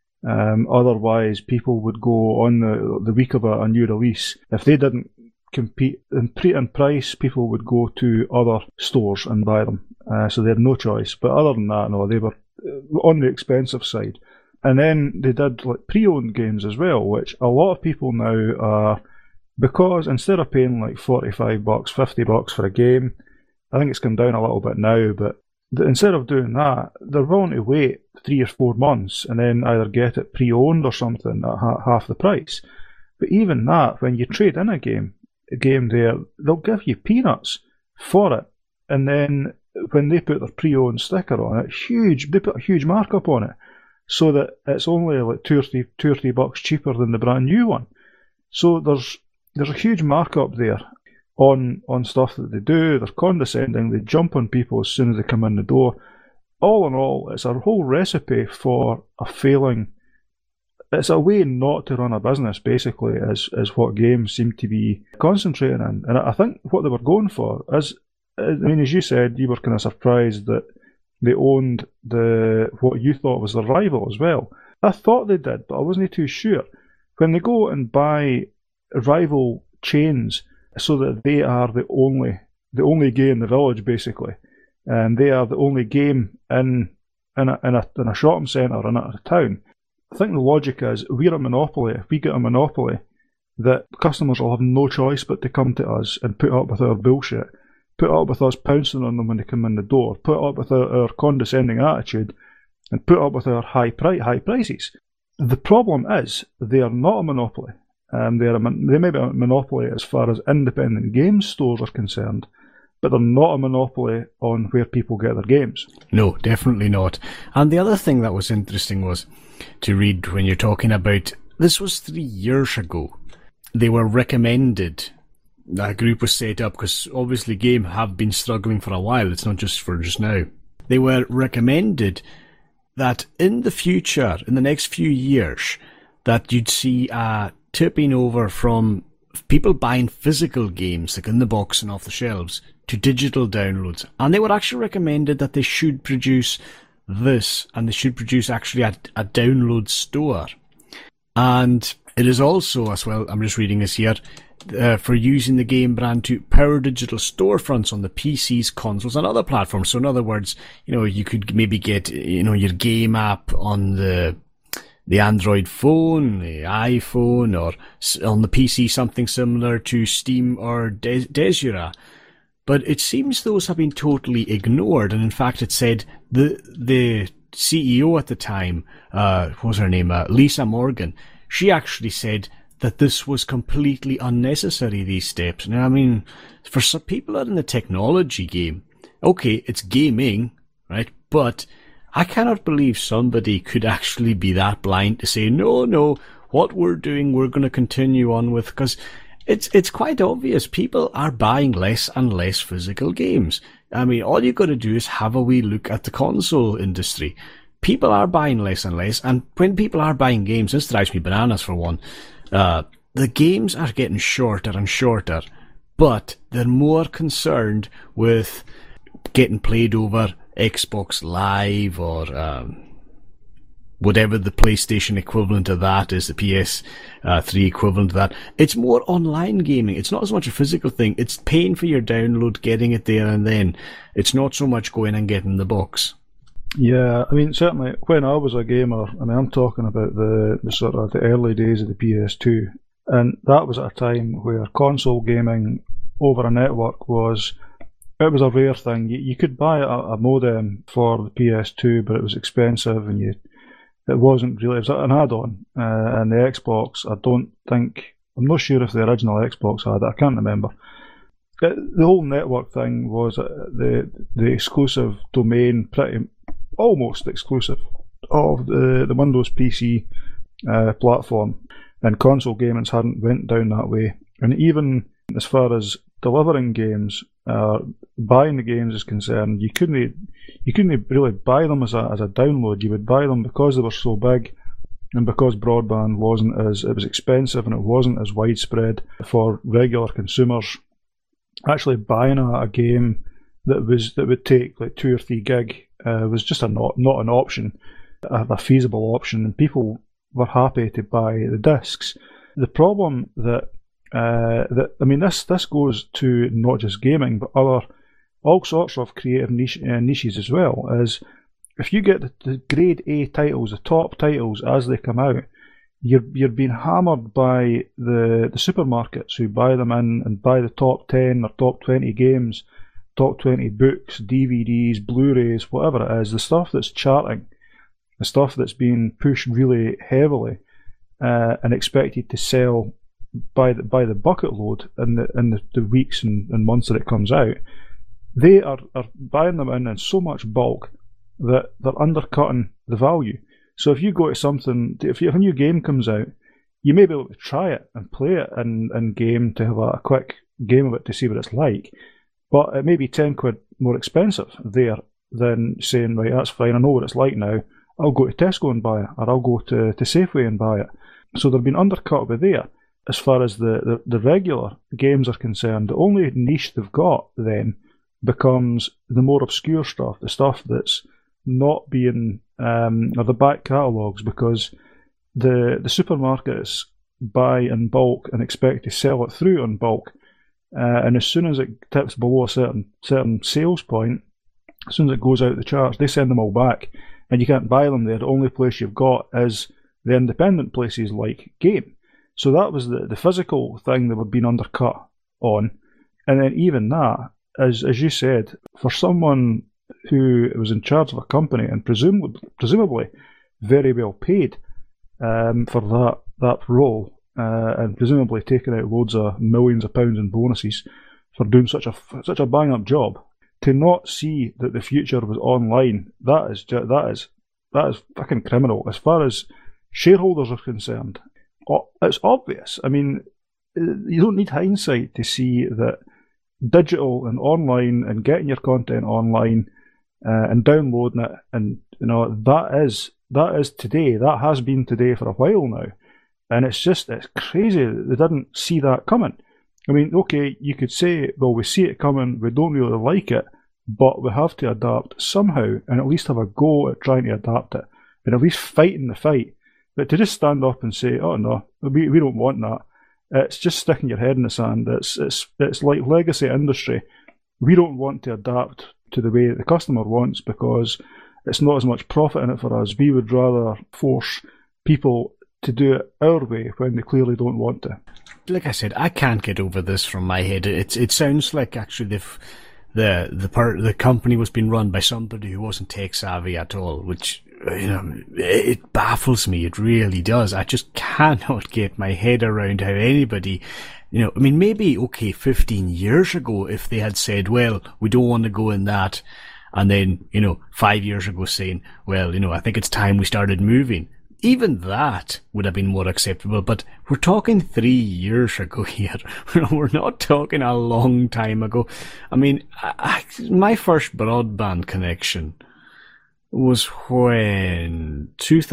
Otherwise, people would go on the week of a new release. If they didn't compete in price, people would go to other stores and buy them. So they had no choice. But other than that, no, they were on the expensive side. And then they did like pre-owned games as well, which a lot of people now are, because instead of paying like $45, $50 for a game, I think it's come down a little bit now, but instead of doing that, they're willing to wait 3 or 4 months and then either get it pre-owned or something at half the price. But even that, when you trade in a game there, they'll give you peanuts for it. And then when they put their pre-owned sticker on it, they put a huge markup on it, so that it's only like $2 or $3 cheaper than the brand new one. So there's a huge markup there on stuff that they do. They're condescending. They jump on people as soon as they come in the door. All in all, it's a whole recipe for a failing. It's a way not to run a business, basically, is what games seem to be concentrating on. And I think what they were going for is, I mean, as you said, you were kind of surprised that they owned what you thought was their rival as well. I thought they did, but I wasn't too sure. When they go and buy rival chains so that they are the only game in the village, basically, and they are the only game in a shopping centre or in a town, I think the logic is, we're a monopoly. If we get a monopoly, that customers will have no choice but to come to us and put up with our bullshit, put up with us pouncing on them when they come in the door, put up with our condescending attitude, and put up with our high prices. The problem is, they are not a monopoly. They may be a monopoly as far as independent game stores are concerned, but they're not a monopoly on where people get their games. No, definitely not. And the other thing that was interesting was to read when you're talking about, this was 3 years ago. They were recommended, that group was set up, because obviously Game have been struggling for a while, it's not just for just now. They were recommended that in the future, in the next few years, that you'd see a tipping over from people buying physical games, like in the box and off the shelves, to digital downloads. And they were actually recommended that they should produce this, and they should produce actually a download store. And it is also, as well, I'm just reading this here, for using the Game brand to power digital storefronts on the PCs, consoles, and other platforms. So in other words, you could maybe get, your Game app on the Android phone, the iPhone, or on the PC something similar to Steam or Desura. But it seems those have been totally ignored, and in fact it said the CEO at the time, what was her name, Lisa Morgan, she actually said that this was completely unnecessary, these steps. Now, I mean, for some people out in the technology game, okay, it's gaming, right? But I cannot believe somebody could actually be that blind to say, no, what we're doing, we're going to continue on with, because it's quite obvious. People are buying less and less physical games. I mean, all you've got to do is have a wee look at the console industry. People are buying less and less, and when people are buying games, this drives me bananas for one, the games are getting shorter and shorter, but they're more concerned with getting played over Xbox Live or whatever the PlayStation equivalent of that is, the PS3 equivalent of that. It's more online gaming. It's not as much a physical thing. It's paying for your download, getting it there and then. It's not so much going and getting the box. Yeah, I mean, certainly when I was a gamer, I mean, I'm talking about the sort of the early days of the PS2, and that was at a time where console gaming over a network was a rare thing. You could buy a modem for the PS2, but it was expensive, and it wasn't really, it was an add-on. And the Xbox, I'm not sure if the original Xbox had it, I can't remember. The whole network thing was the exclusive domain, pretty almost exclusive, of the Windows PC platform, and console gaming hadn't went down that way. And even as far as delivering games, buying the games is concerned, you couldn't really buy them as a download. You would buy them because they were so big, and because broadband it was expensive and it wasn't as widespread for regular consumers. Actually buying a game that would take like 2 or 3 gig was just not an option, a feasible option, and people were happy to buy the discs. The problem this goes to not just gaming, but all sorts of creative niches as well, is if you get the grade A titles, the top titles as they come out, you're being hammered by the supermarkets who buy them in and buy the top 10 or top 20 games, top 20 books, DVDs, Blu-rays, whatever it is, the stuff that's charting, the stuff that's being pushed really heavily and expected to sell by the bucket load in the weeks and months that it comes out. They are buying them in so much bulk that they're undercutting the value. So if you go to something, if a new game comes out, you may be able to try it and play it in game to have a quick game of it to see what it's like, but it may be 10 quid more expensive there than saying, right, that's fine, I know what it's like now, I'll go to Tesco and buy it, or I'll go to Safeway and buy it. So they're being undercut over there. As far as the regular games are concerned, the only niche they've got then becomes the more obscure stuff, the stuff that's not being, or the back catalogues, because the supermarkets buy in bulk and expect to sell it through in bulk, and as soon as it tips below a certain sales point, as soon as it goes out the charts, they send them all back, and you can't buy them there. The only place you've got is the independent places like Game. So that was the physical thing that were being undercut on, and then even that, as you said, for someone who was in charge of a company and presumably very well paid for that role, and presumably taking out loads of millions of pounds in bonuses for doing such a bang up job, to not see that the future was online, that is fucking criminal. As far as shareholders are concerned, it's obvious. I mean, you don't need hindsight to see that digital and online and getting your content online and downloading it, and that is today. That has been today for a while now, and it's crazy that they didn't see that coming. I mean, okay, you could say, well, we see it coming, we don't really like it, but we have to adapt somehow, and at least have a go at trying to adapt it, and at least fighting the fight. But to just stand up and say, oh no, we don't want that, it's just sticking your head in the sand. It's like legacy industry. We don't want to adapt to the way the customer wants because it's not as much profit in it for us. We would rather force people to do it our way when they clearly don't want to. Like I said, I can't get over this from my head. It sounds like actually the company was being run by somebody who wasn't tech savvy at all, which, it baffles me. It really does. I just cannot get my head around how anybody, maybe, 15 years ago, if they had said, well, we don't want to go in that, and then, 5 years ago saying, well, I think it's time we started moving. Even that would have been more acceptable, but we're talking 3 years ago here. We're not talking a long time ago. I mean, my first broadband connection was when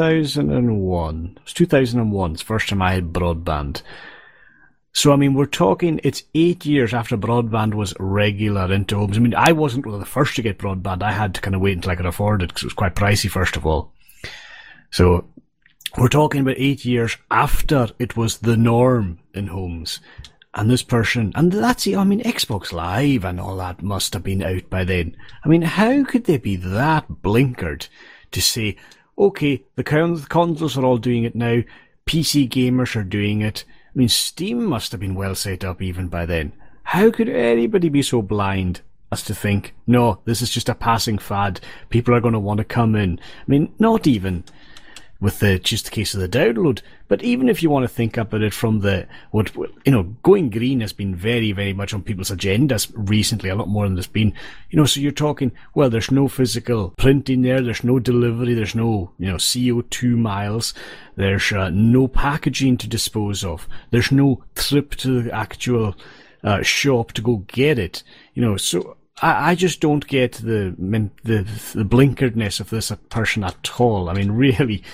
2001. It was 2001. It's the first time I had broadband. So, I mean, we're talking, it's 8 years after broadband was regular into homes. I mean, I wasn't one of the first to get broadband. I had to kind of wait until I could afford it because it was quite pricey, first of all. So, we're talking about 8 years after it was the norm in homes. And this person, and that's it, Xbox Live and all that must have been out by then. I mean, how could they be that blinkered to say, okay, the consoles are all doing it now, PC gamers are doing it. I mean, Steam must have been well set up even by then. How could anybody be so blind as to think, no, this is just a passing fad, people are going to want to come in? I mean, not even with just the case of the download, but even if you want to think about it from going green has been very, very much on people's agendas recently, a lot more than there's been, so you're talking, well, there's no physical printing there's no delivery, there's no, CO2 miles, there's no packaging to dispose of, there's no trip to the actual shop to go get it, so I just don't get the blinkeredness of this person at all. I mean, really,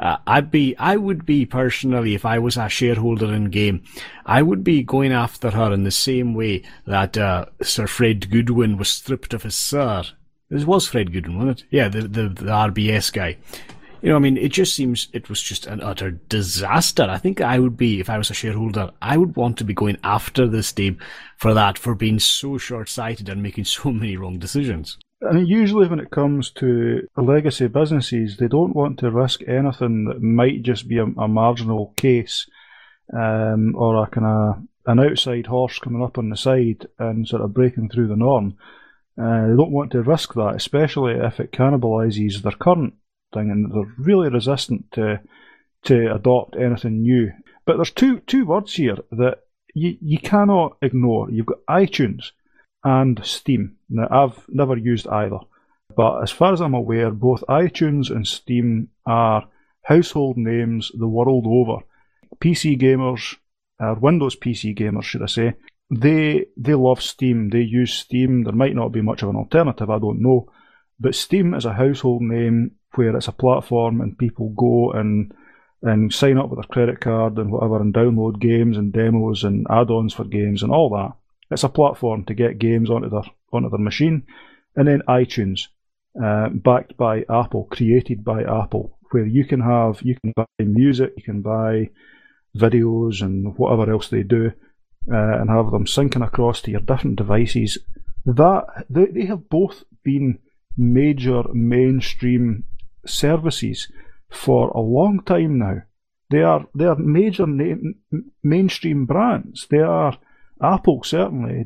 I would be personally, if I was a shareholder in Game, I would be going after her in the same way that Sir Fred Goodwin was stripped of his Sir. It was Fred Goodwin, wasn't it? Yeah, the RBS guy. It just seems it was just an utter disaster. I think I would be, if I was a shareholder, I would want to be going after this team for being so short-sighted and making so many wrong decisions. I mean, usually when it comes to legacy businesses, they don't want to risk anything that might just be a marginal case, or a kind of an outside horse coming up on the side and sort of breaking through the norm. They don't want to risk that, especially if it cannibalises their current thing, and they're really resistant to adopt anything new. But there's two words here that you cannot ignore. You've got iTunes and Steam. Now, I've never used either, but as far as I'm aware, both iTunes and Steam are household names the world over. PC gamers, Windows PC gamers, should I say, they love Steam. They use Steam. There might not be much of an alternative, I don't know, but Steam is a household name where it's a platform and people go and sign up with their credit card and whatever and download games and demos and add-ons for games and all that. It's a platform to get games onto their machine. And then iTunes, backed by Apple, created by Apple, where you can buy music, you can buy videos and whatever else they do, and have them syncing across to your different devices. They have both been major mainstream services for a long time now. They are major mainstream brands. They are. Apple certainly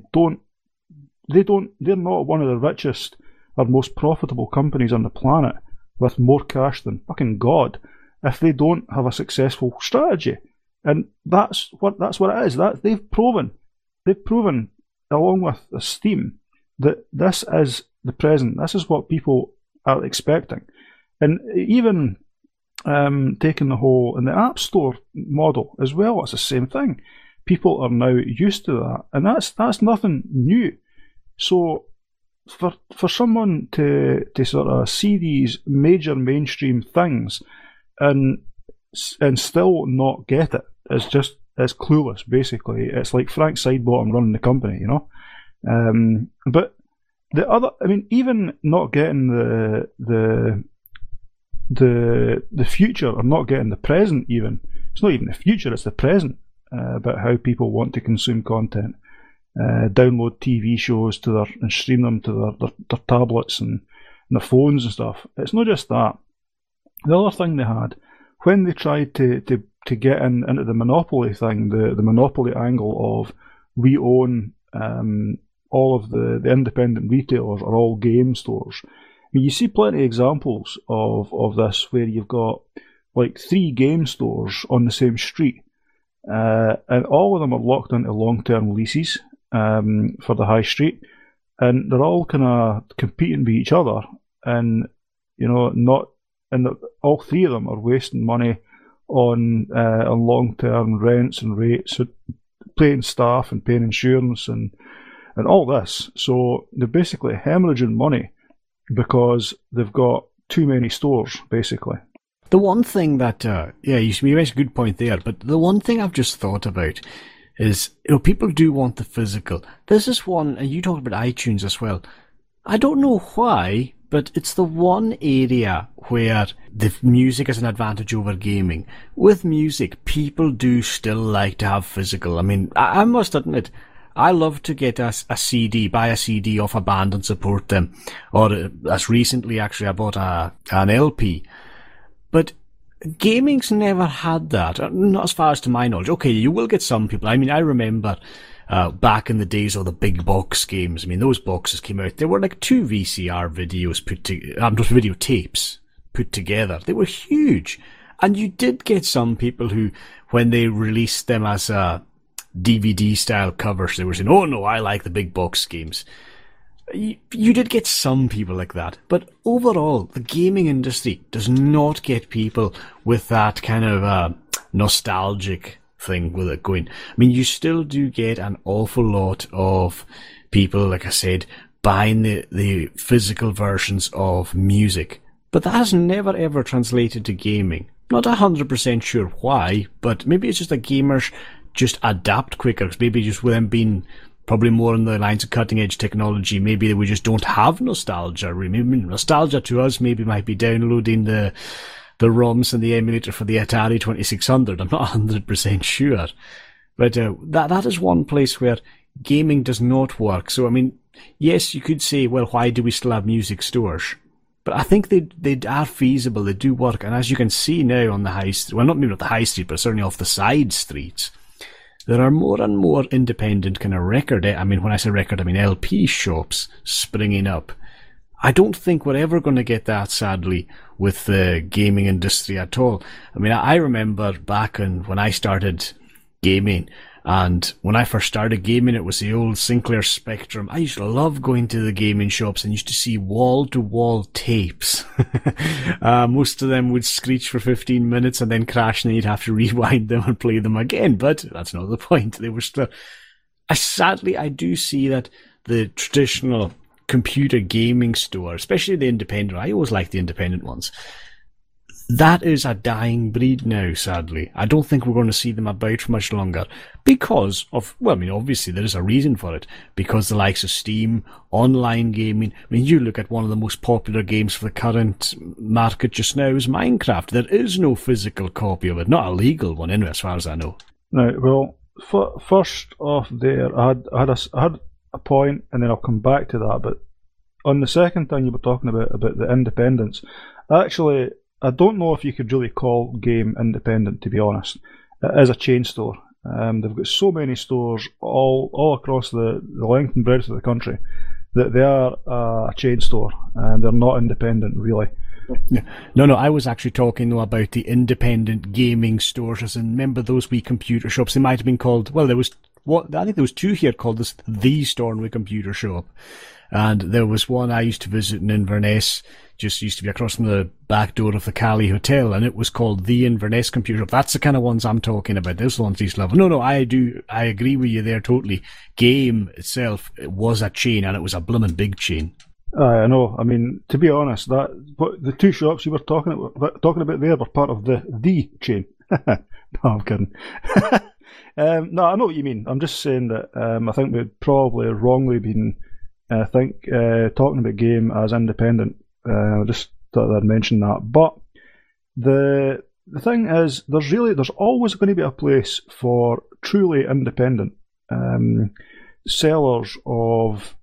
they're not one of the richest or most profitable companies on the planet with more cash than fucking God if they don't have a successful strategy. And that's what it is. That they've proven along with Steam that this is the present. This is what people are expecting. And even taking the whole and the App Store model as well, it's the same thing. People are now used to that, and that's nothing new. So for someone to sort of see these major mainstream things and still not get it is clueless. Basically, it's like Frank Sidebottom running the company, you know. But the other, I mean, even not getting the future or not getting the present, even it's not even the future; it's the present. About how people want to consume content, download TV shows and stream them to their tablets and their phones and stuff. It's not just that. The other thing they had, when they tried to get into the monopoly thing, the monopoly angle of we own all of the independent retailers are all game stores. I mean, you see plenty of examples of this where you've got like 3 game stores on the same street. And all of them are locked into long-term leases for the high street, and they're all kind of competing with each other, and all 3 of them are wasting money on long-term rents and rates, paying staff and paying insurance and all this. So they're basically hemorrhaging money because they've got too many stores, basically. The one thing that, you make a good point there, but the one thing I've just thought about is, people do want the physical. This is one, and you talked about iTunes as well. I don't know why, but it's the one area where the music has an advantage over gaming. With music, people do still like to have physical. I mean, I must admit, I love to get a CD, buy a CD off a band and support them. Or as recently, actually, I bought an LP. But gaming's never had that, not as far as to my knowledge. Okay, you will get some people. I mean, I remember back in the days of the big box games. I mean, those boxes came out. They were like 2 VCR videos videotapes put together. They were huge. And you did get some people who, when they released them as DVD-style covers, they were saying, oh no, I like the big box games. You did get some people like that, but overall, the gaming industry does not get people with that kind of nostalgic thing with it going. I mean, you still do get an awful lot of people, like I said, buying the physical versions of music, but that has never ever translated to gaming. Not 100% sure why, but maybe it's just that gamers just adapt quicker, because maybe just with them being probably more on the lines of cutting-edge technology, maybe we just don't have nostalgia. Maybe nostalgia to us maybe might be downloading the ROMs and the emulator for the Atari 2600. I'm not 100% sure. But that is one place where gaming does not work. So, I mean, Yes, you could say, well, why do we still have music stores? But I think they are feasible, they do work, and as you can see now on the high street, well, not maybe not the high street, but certainly off the side streets, there are more and more independent kind of record, I mean, when I say record, I mean LP shops springing up. I don't think we're ever going to get that, sadly, with the gaming industry at all. I mean, I remember back when I started gaming, and when I first started gaming, it was the old Sinclair Spectrum. I used to love going to the gaming shops and used to see wall-to-wall tapes. Most of them would screech for 15 minutes and then crash, and then you'd have to rewind them and play them again. But that's not the point. They were still... Sadly, I do see that the traditional computer gaming store, especially the independent, I always like the independent ones, that is a dying breed now, sadly. I don't think we're going to see them about for much longer because of, well, I mean, obviously there is a reason for it. Because the likes of Steam, online gaming, I mean, you look at one of the most popular games for the current market just now is Minecraft. There is no physical copy of it, not a legal one anyway, as far as I know. Right, well, first off there, I had a point, and then I'll come back to that, but on the second thing you were talking about the independence, actually, I don't know if you could really call Game independent, to be honest. It is a chain store. They've got so many stores all across the length and breadth of the country that they are a chain store, and they're not independent, really. No, I was actually talking though about the independent gaming stores, and remember those wee computer shops? They might have been called, well, I think there was two here called this The Stornoway Computer Shop. And there was one I used to visit in Inverness, just used to be across from the back door of the Cali Hotel, and it was called the Inverness Computer Shop. That's the kind of ones I'm talking about. Those are the ones I used to love. No, I agree with you there totally. Game itself, it was a chain, and it was a bloomin' big chain. I know. I mean, to be honest, the two shops you were talking about there were part of the chain. No, I'm kidding. No, I know what you mean. I'm just saying that I think we'd probably wrongly been talking about Game as independent. I just thought I'd mention that. But the thing is, there's always going to be a place for truly independent sellers of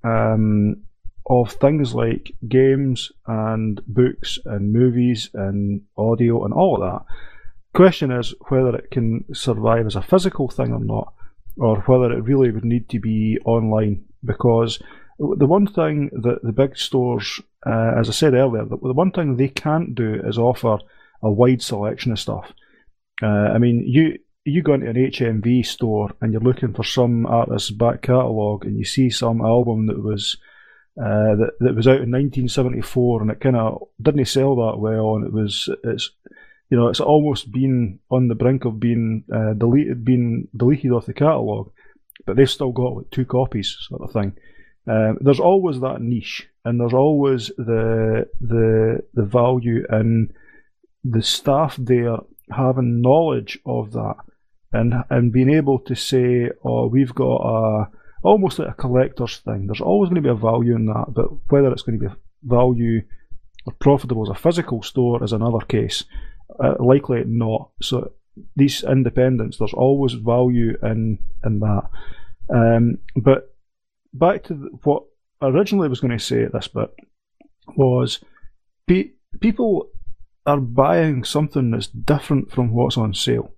things like games and books and movies and audio and all of that. Question is whether it can survive as a physical thing or not, or whether it really would need to be online, because the one thing that the big stores, as I said earlier, the one thing they can't do is offer a wide selection of stuff. I mean, you go into an HMV store and you're looking for some artist's back catalogue, and you see some album that was that was out in 1974, and it kind of didn't sell that well, and it's almost been on the brink of being deleted off the catalogue, but they've still got like 2 copies, sort of thing. There's always that niche, and there's always the value in the staff there having knowledge of that, and being able to say, oh, we've got almost like a collector's thing. There's always going to be a value in that, but whether it's going to be a value or profitable as a physical store is another case. Likely not. So these independents, there's always value in that. But back to what I originally was going to say at this bit was people are buying something that's different from what's on sale.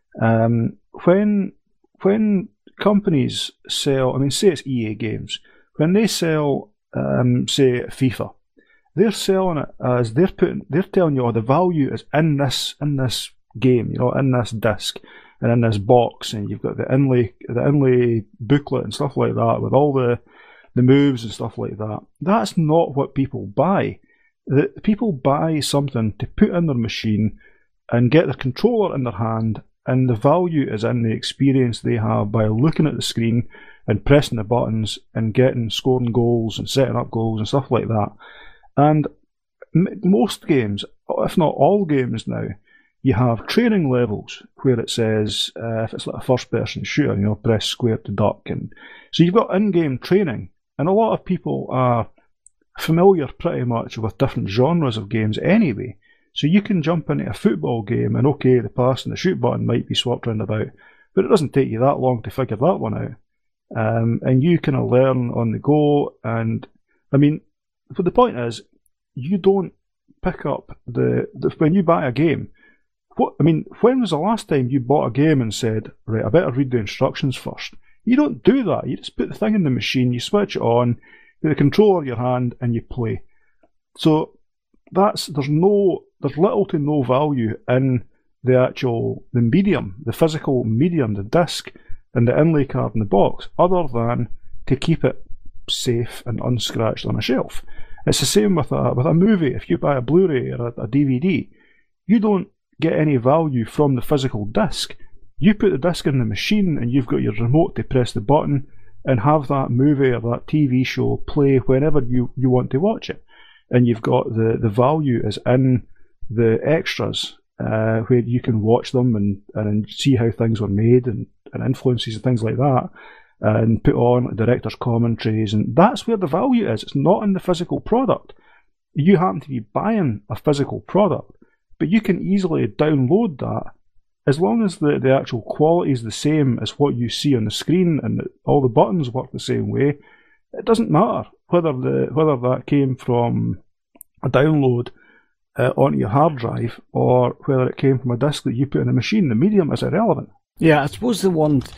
When companies sell, I mean, say it's EA Games, when they sell, say FIFA, they're selling it as they're telling you, oh, the value is in this game, in this disc and in this box, and you've got the inlay booklet and stuff like that with all the moves and stuff like that. That's not what people buy. People buy something to put in their machine and get their controller in their hand, and the value is in the experience they have by looking at the screen and pressing the buttons and scoring goals and setting up goals and stuff like that. And most games, if not all games now, you have training levels where it says, if it's like a first-person shooter, press square to duck. And so you've got in-game training, and a lot of people are familiar pretty much with different genres of games anyway. So you can jump into a football game, and okay, the pass and the shoot button might be swapped round about, but it doesn't take you that long to figure that one out. and you kind of learn on the go. And I mean, but the point is, you don't pick up when you buy a game. When was the last time you bought a game and said, right, I better read the instructions first? You don't do that. You just put the thing in the machine, you switch it on, with the controller in your hand, and you play. So there's little to no value in the medium, the physical medium, the disc, and the inlay card in the box, other than to keep it safe and unscratched on a shelf. It's the same with a movie. If you buy a Blu-ray or a DVD, you don't get any value from the physical disc. You put the disc in the machine and you've got your remote to press the button and have that movie or that TV show play whenever you want to watch it. And you've got the value is in the extras, where you can watch them and see how things were made and influences and things like that, and put on director's commentaries, and that's where the value is. It's not in the physical product. You happen to be buying a physical product, but you can easily download that as long as the actual quality is the same as what you see on the screen and all the buttons work the same way. It doesn't matter whether that came from a download onto your hard drive or whether it came from a disc that you put in a machine. The medium is irrelevant. Yeah, I suppose the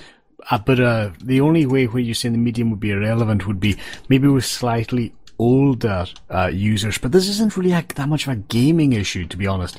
only way where you're saying the medium would be irrelevant would be maybe with slightly older users, but this isn't really that much of a gaming issue, to be honest.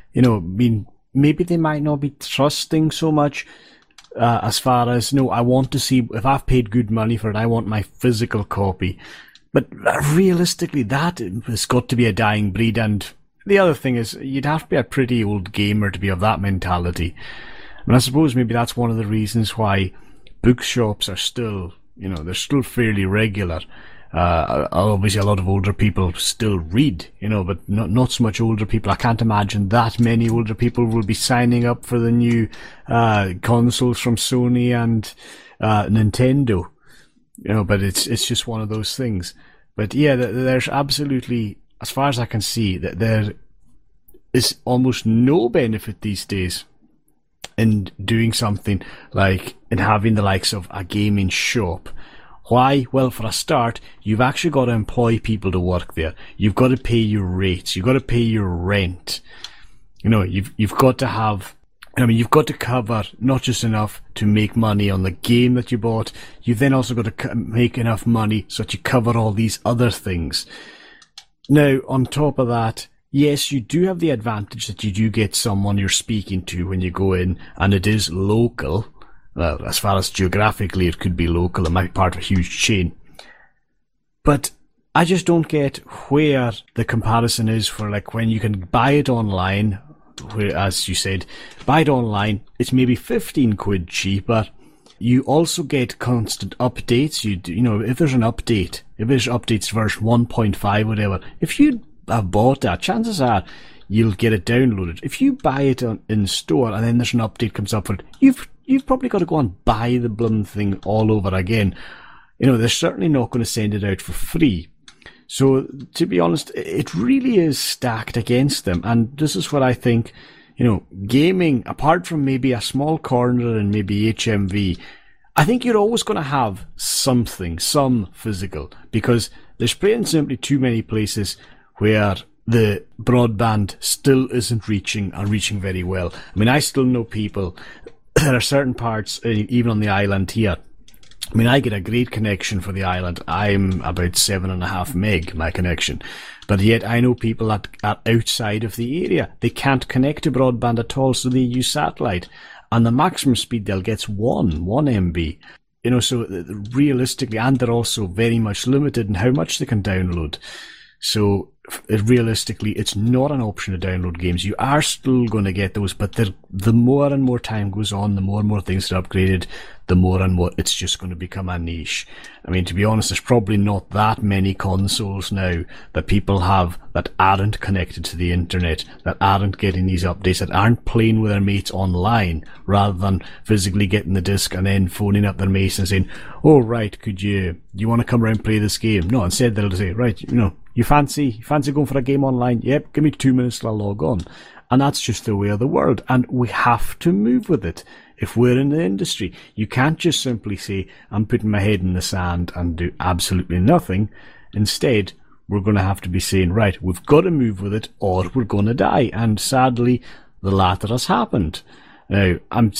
Maybe they might not be trusting so much as far as, I want to see, if I've paid good money for it, I want my physical copy. But realistically, that has got to be a dying breed, and the other thing is, you'd have to be a pretty old gamer to be of that mentality. And I suppose maybe that's one of the reasons why bookshops are still, they're still fairly regular. Obviously a lot of older people still read, but not so much older people. I can't imagine that many older people will be signing up for the new consoles from Sony and Nintendo. But it's just one of those things. But yeah, there's absolutely, as far as I can see, that there is almost no benefit these days in doing something like in having the likes of a gaming shop. Why? Well, for a start, you've actually got to employ people to work there. You've got to pay your rates. You've got to pay your rent. You've got to have, you've got to cover not just enough to make money on the game that you bought. You've then also got to make enough money so that you cover all these other things. Now, on top of that, yes, you do have the advantage that you do get someone you're speaking to when you go in, and it is local. Well, as far as geographically it could be local, it might be part of a huge chain. But I just don't get where the comparison is for when you can buy it online, where, as you said, buy it online, it's maybe 15 quid cheaper. You also get constant updates. If there's an update, if there's updates version 1.5, whatever, if you have bought that, chances are you'll get it downloaded. If you buy it in store and then there's an update comes up for it, you've probably got to go and buy the bloom thing all over again. They're certainly not going to send it out for free. So, to be honest, it really is stacked against them. And this is what I think, gaming, apart from maybe a small corner and maybe HMV, I think you're always going to have some physical, because there's plain and simply too many places where the broadband still isn't reaching very well. I still know people. There are certain parts, even on the island here. I get a great connection for the island. I'm about 7.5 meg, my connection. But yet I know people that are outside of the area. They can't connect to broadband at all, so they use satellite. And the maximum speed they'll get is 1 MB. So realistically, and they're also very much limited in how much they can download. So realistically, it's not an option to download games. You are still going to get those, but the more and more time goes on, the more and more things are upgraded, the more and more it's just going to become a niche. To be honest, there's probably not that many consoles now that people have that aren't connected to the internet, that aren't getting these updates, that aren't playing with their mates online, rather than physically getting the disc and then phoning up their mates and saying, oh right, you want to come around and play this game? No, instead they'll say, right, you fancy going for a game online? Yep, give me 2 minutes till I log on. And that's just the way of the world, and we have to move with it. if we're in the industry. You can't just simply say, I'm putting my head in the sand and do absolutely nothing. Instead, we're going to have to be saying, right, we've got to move with it or we're going to die. And sadly, the latter has happened. Now,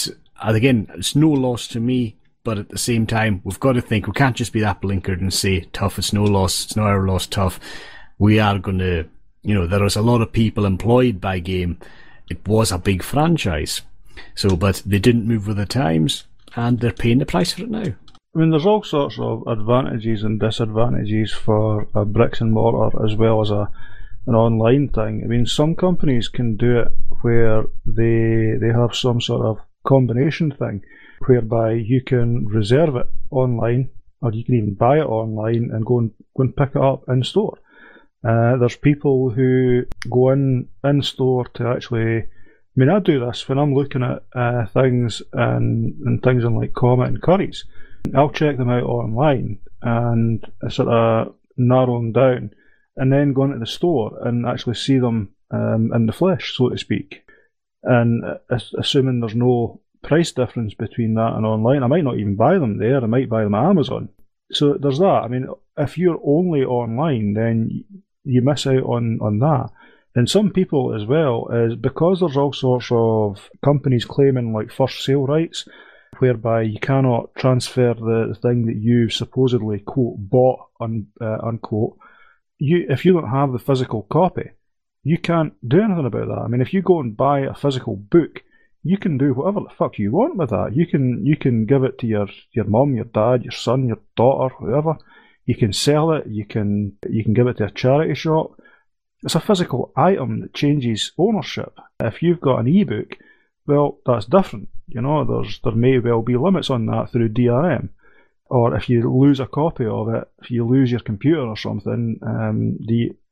again, it's no loss to me, but at the same time, we've got to think, we can't just be that blinkered and say, tough, it's no loss, it's not our loss, tough. We are going to, there was a lot of people employed by Game. It was a big franchise. So, but they didn't move with the times, and they're paying the price for it now. I mean, there's all sorts of advantages and disadvantages for a bricks and mortar as well as an online thing. I mean, some companies can do it where they have some sort of combination thing whereby you can reserve it online, or you can even buy it online and go and pick it up in store. There's people who go in store to actually. I mean, I do this when I'm looking at things and things on like Comet and Currys. I'll check them out online and sort of narrow them down, and then go into the store and actually see them in the flesh, so to speak. And assuming there's no price difference between that and online, I might not even buy them there. I might buy them at Amazon. So there's that. I mean, if you're only online, then you miss out on that. And some people as well, is because there's all sorts of companies claiming like first sale rights, whereby you cannot transfer the thing that you supposedly, quote, bought, unquote. If you don't have the physical copy, you can't do anything about that. I mean, if you go and buy a physical book, you can do whatever the fuck you want with that. You can give it to your mum, your dad, your son, your daughter, whoever. You can sell it. You can give it to a charity shop. It's a physical item that changes ownership. If you've got an ebook, well, that's different. There may well be limits on that through DRM. Or if you lose a copy of it, if you lose your computer or something, do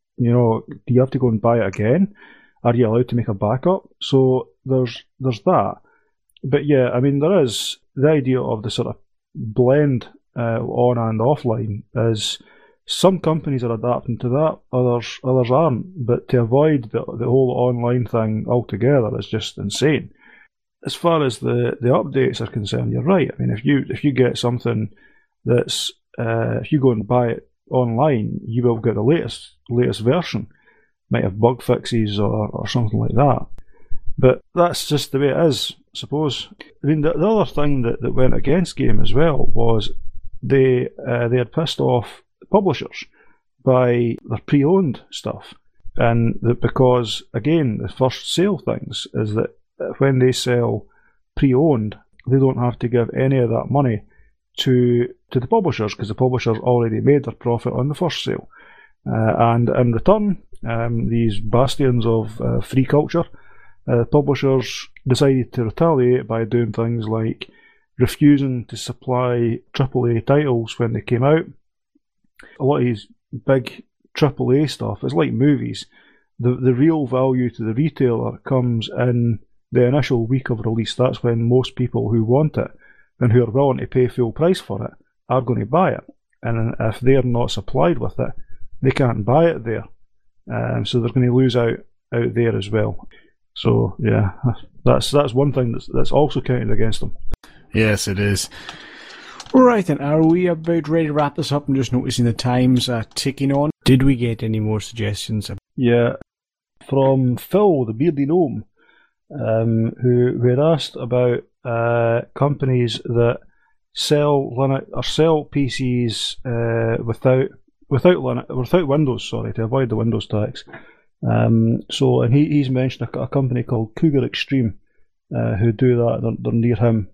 you have to go and buy it again? Are you allowed to make a backup? So there's that. But yeah, I mean, there is the idea of the sort of blend on and offline is. Some companies are adapting to that, others aren't. But to avoid the whole online thing altogether is just insane. As far as the updates are concerned, you're right. I mean, if you get something that's if you go and buy it online, you will get the latest version. Might have bug fixes or something like that. But that's just the way it is, I suppose. I mean, the other thing that went against Game as well was they had pissed off publishers by their pre-owned stuff, and because again the first sale things is that when they sell pre-owned, they don't have to give any of that money to the publishers because the publishers already made their profit on the first sale, and in return, these bastions of free culture, publishers decided to retaliate by doing things like refusing to supply AAA titles when they came out. A lot of these big AAA stuff, it's like movies. The real value to the retailer comes in the initial week of release. That's when most people who want it and who are willing to pay full price for it are going to buy it. And if they're not supplied with it, they can't buy it there. So they're going to lose out there as well. So yeah, that's one thing that's also counted against them. Yes, it is. Right then, are we about ready to wrap this up? I'm just noticing the time's ticking on. Did we get any more suggestions? Yeah, from Phil, the Beardy Gnome, who had asked about companies that sell Linux or sell PCs without Windows, to avoid the Windows tax. And he's mentioned a company called Cougar Extreme, who do that. They're near him.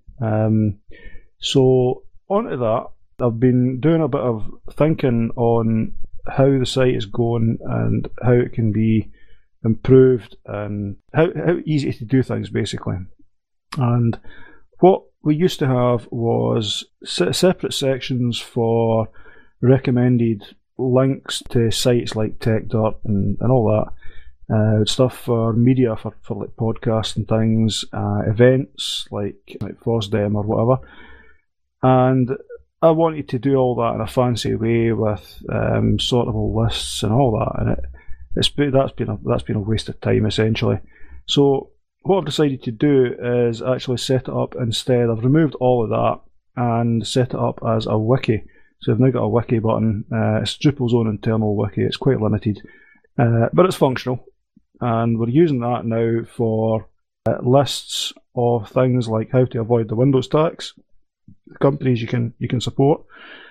So onto that, I've been doing a bit of thinking on how the site is going and how it can be improved and how easy to do things, basically. And what we used to have was separate sections for recommended links to sites like TechDirt and all that. Stuff for media, for like podcasts and things, events like FOSDEM or whatever. And I wanted to do all that in a fancy way with sortable lists and all that, and that's been a waste of time essentially. So what I've decided to do is actually set it up instead. I've removed all of that and set it up as a wiki. So I've now got a wiki button. It's Drupal's own internal wiki. It's quite limited, but it's functional. And we're using that now for lists of things like how to avoid the Windows tax, companies you can support,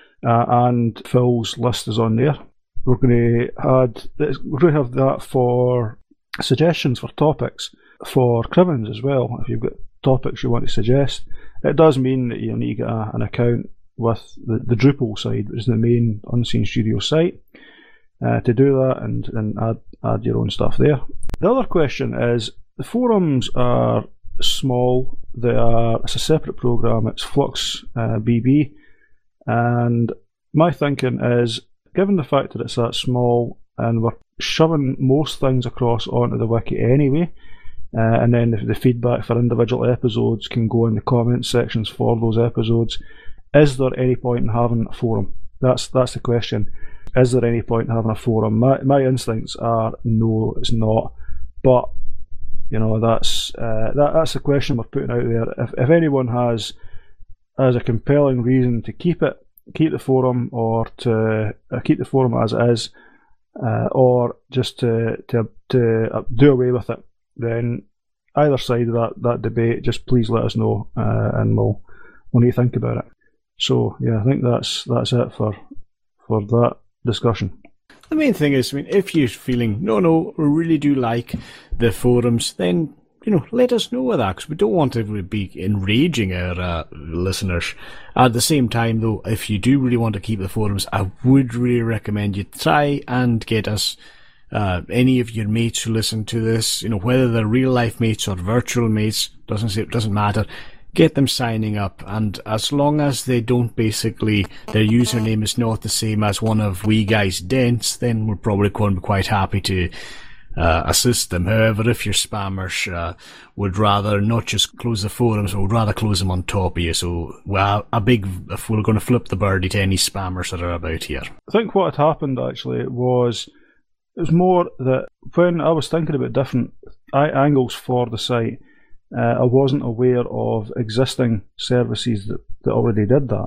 and Phil's list is on there. We're going to have that for suggestions for topics for Crivens as well. If you've got topics you want to suggest, it does mean that you need to get an account with the Drupal side, which is the main Unseen Studio site, to do that and add your own stuff there. The other question is, the forums are small. It's a separate program. It's Flux BB, and my thinking is, given the fact that it's that small and we're shoving most things across onto the wiki anyway, and then the feedback for individual episodes can go in the comment sections for those episodes, is there any point in having a forum? That's the question. Is there any point in having a forum? My instincts are no, it's not. But that's the question we're putting out there. If anyone has a compelling reason to keep the forum, or to keep the forum as it is, or just to do away with it, then either side of that debate, just please let us know, and we'll need to think about it. So yeah, I think that's it for that discussion. The main thing is, if you're feeling, no, we really do like the forums, then, let us know of that, because we don't want to be enraging our listeners. At the same time, though, if you do really want to keep the forums, I would really recommend you try and get us, any of your mates who listen to this, whether they're real life mates or virtual mates, doesn't matter. Get them signing up, and as long as they don't basically, their username is not the same as one of We Guys Dents, then we're probably going to be quite happy to assist them. However, if your spammers would rather not just close the forums, but would rather close them on top of you, so if we're going to flip the birdie to any spammers that are about here. I think what had happened actually was, it was more that when I was thinking about different angles for the site, I wasn't aware of existing services that already did that.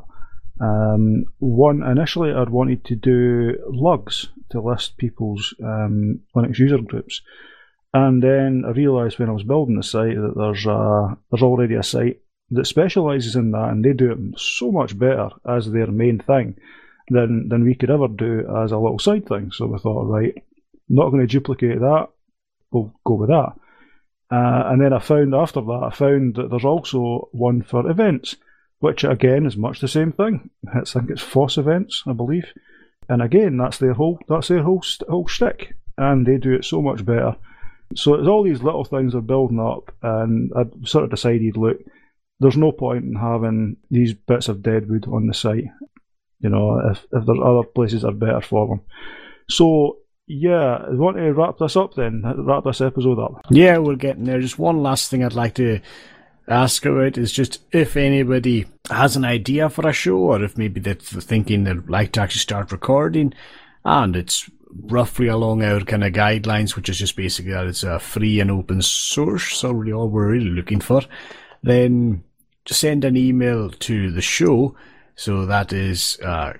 Initially I'd wanted to do lugs to list people's Linux user groups, and then I realised when I was building the site that there's already a site that specialises in that, and they do it so much better as their main thing than we could ever do as a little side thing. So we thought, right, not going to duplicate that, we'll go with that. And then I found that there's also one for events, which again is much the same thing. I think it's FOSS events, I believe. And again, that's their whole shtick, and they do it so much better. So it's all these little things are building up, and I sort of decided, look, there's no point in having these bits of deadwood on the site, if there's other places that are better for them. So yeah, I want to wrap this episode up. Yeah, we're getting there. Just one last thing I'd like to ask about is just if anybody has an idea for a show, or if maybe they're thinking they'd like to actually start recording, and it's roughly along our kind of guidelines, which is just basically that it's a free and open source, so really all we're really looking for, then just send an email to the show. So that is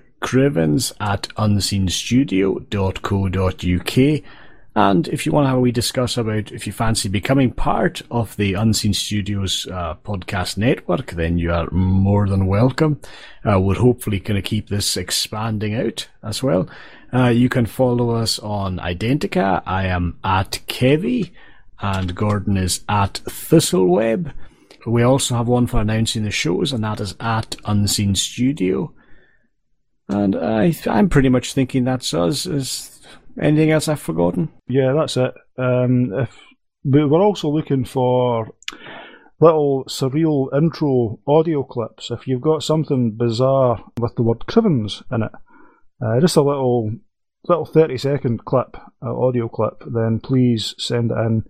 crivens@unseenstudio.co.uk. And if you want to have a wee discuss about if you fancy becoming part of the Unseen Studios podcast network, then you are more than welcome. We're hopefully going to keep this expanding out as well. You can follow us on Identica. I am at Kevy, and Gordon is at Thistleweb. We also have one for announcing the shows, and that is at Unseen Studio. And I'm pretty much thinking that's us. Is anything else I've forgotten? Yeah, that's it. We're also looking for little surreal intro audio clips. If you've got something bizarre with the word Crivens in it, just a little 30-second clip, audio clip, then please send it in.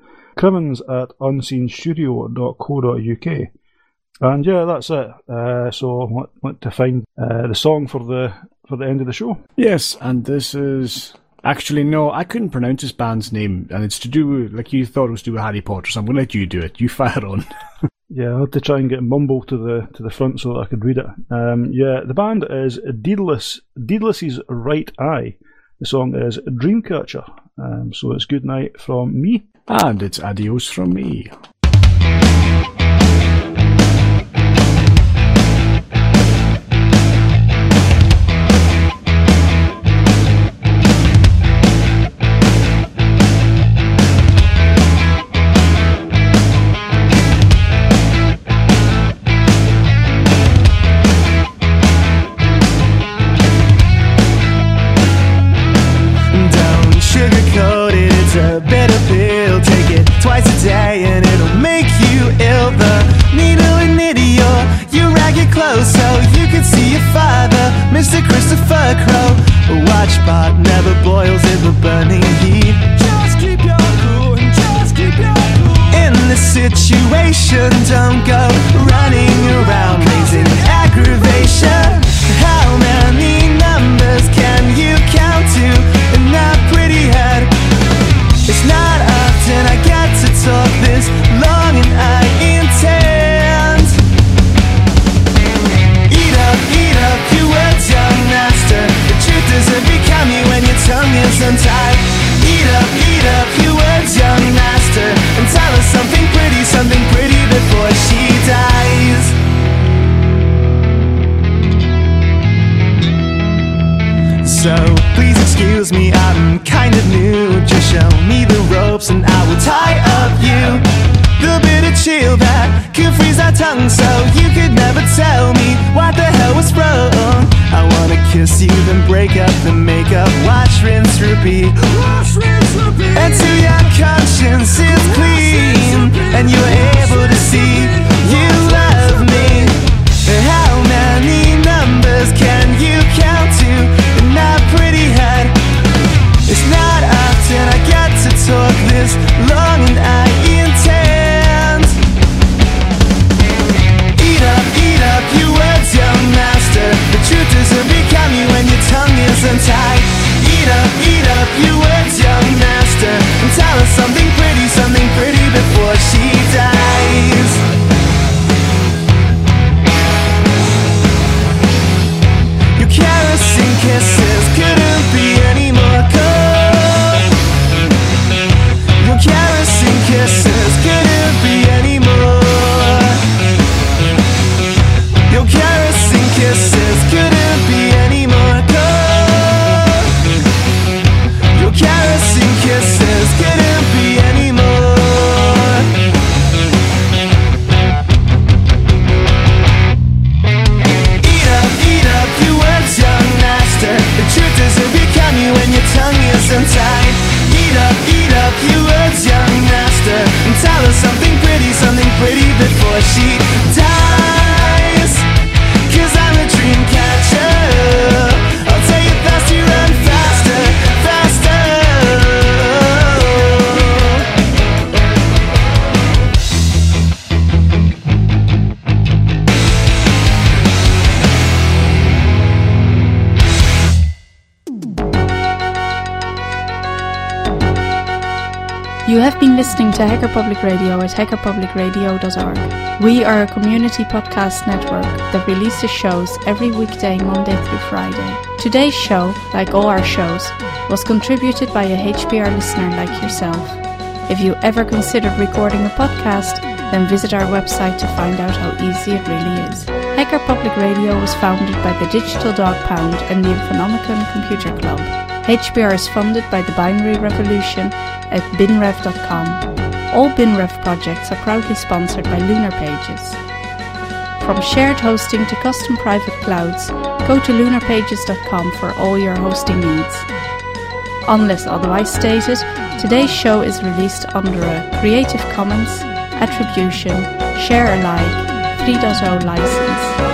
Crivens@unseenstudio.co.uk. And yeah, that's it. So I want to find the song for the end of the show. Yes, and this is Actually, no, I couldn't pronounce this band's name, and it's to do with, like you thought it was to do with Harry Potter, so I'm going to let you do it. You fire on. Yeah, I had to try and get Mumble to the front so that I could read it. The band is Deedless's Right Eye. The song is Dreamcatcher. So it's good night from me. And it's adios from me. Twice a day and it'll make you ill. The needle and idiot, you rag your clothes so you can see your father, Mr. Christopher Crow. A watchpot never boils in the burning heat. Just keep your cool and just keep your cool. In this situation, don't go running around raising aggravation. How many numbers can you count to in that pretty head? It's not often I get to talk this long, and I intend. Eat up your words, young master. The truth doesn't become you when your tongue is untied. Eat up your words, young master, and tell us something pretty before she dies. So please excuse me, I'm kind of new. Just show me the ropes and I will tie up you. The bit of chill that could freeze our tongue, so you could never tell me what the hell was wrong. I wanna kiss you, then break up the makeup, watch, rinse, repeat. Until your conscience is clean and you're able to see you love me. How many numbers can you count to in that pretty head? It's not often I get to talk this long, and I intend. Eat up your words, young master. The truth doesn't become you when your tongue is untied. Eat up your words, young master, and tell us something pretty before she dies. Your kerosene kisses couldn't be any more cold. Your kerosene kisses couldn't be any more. Your kerosene kisses couldn't be any more cold. Your kerosene kisses couldn't be any more. Eat up your words, young master. The truth doesn't become you when your tongue is untied. Eat up your words, young master, and tell us something pretty before she dies. 'Cause I'm a dream catcher. I'll tell you fast, you run faster, faster. You have been listening to Hacker Public Radio at hackerpublicradio.org. We are a community podcast network that releases shows every weekday, Monday through Friday. Today's show, like all our shows, was contributed by a HPR listener like yourself. If you ever considered recording a podcast, then visit our website to find out how easy it really is. Hacker Public Radio was founded by the Digital Dog Pound and the Infonomicon Computer Club. HPR is funded by the Binary Revolution at binrev.com. All BinRev projects are proudly sponsored by Lunar Pages. From shared hosting to custom private clouds, go to lunarpages.com for all your hosting needs. Unless otherwise stated, today's show is released under a Creative Commons Attribution Share Alike 3.0 license.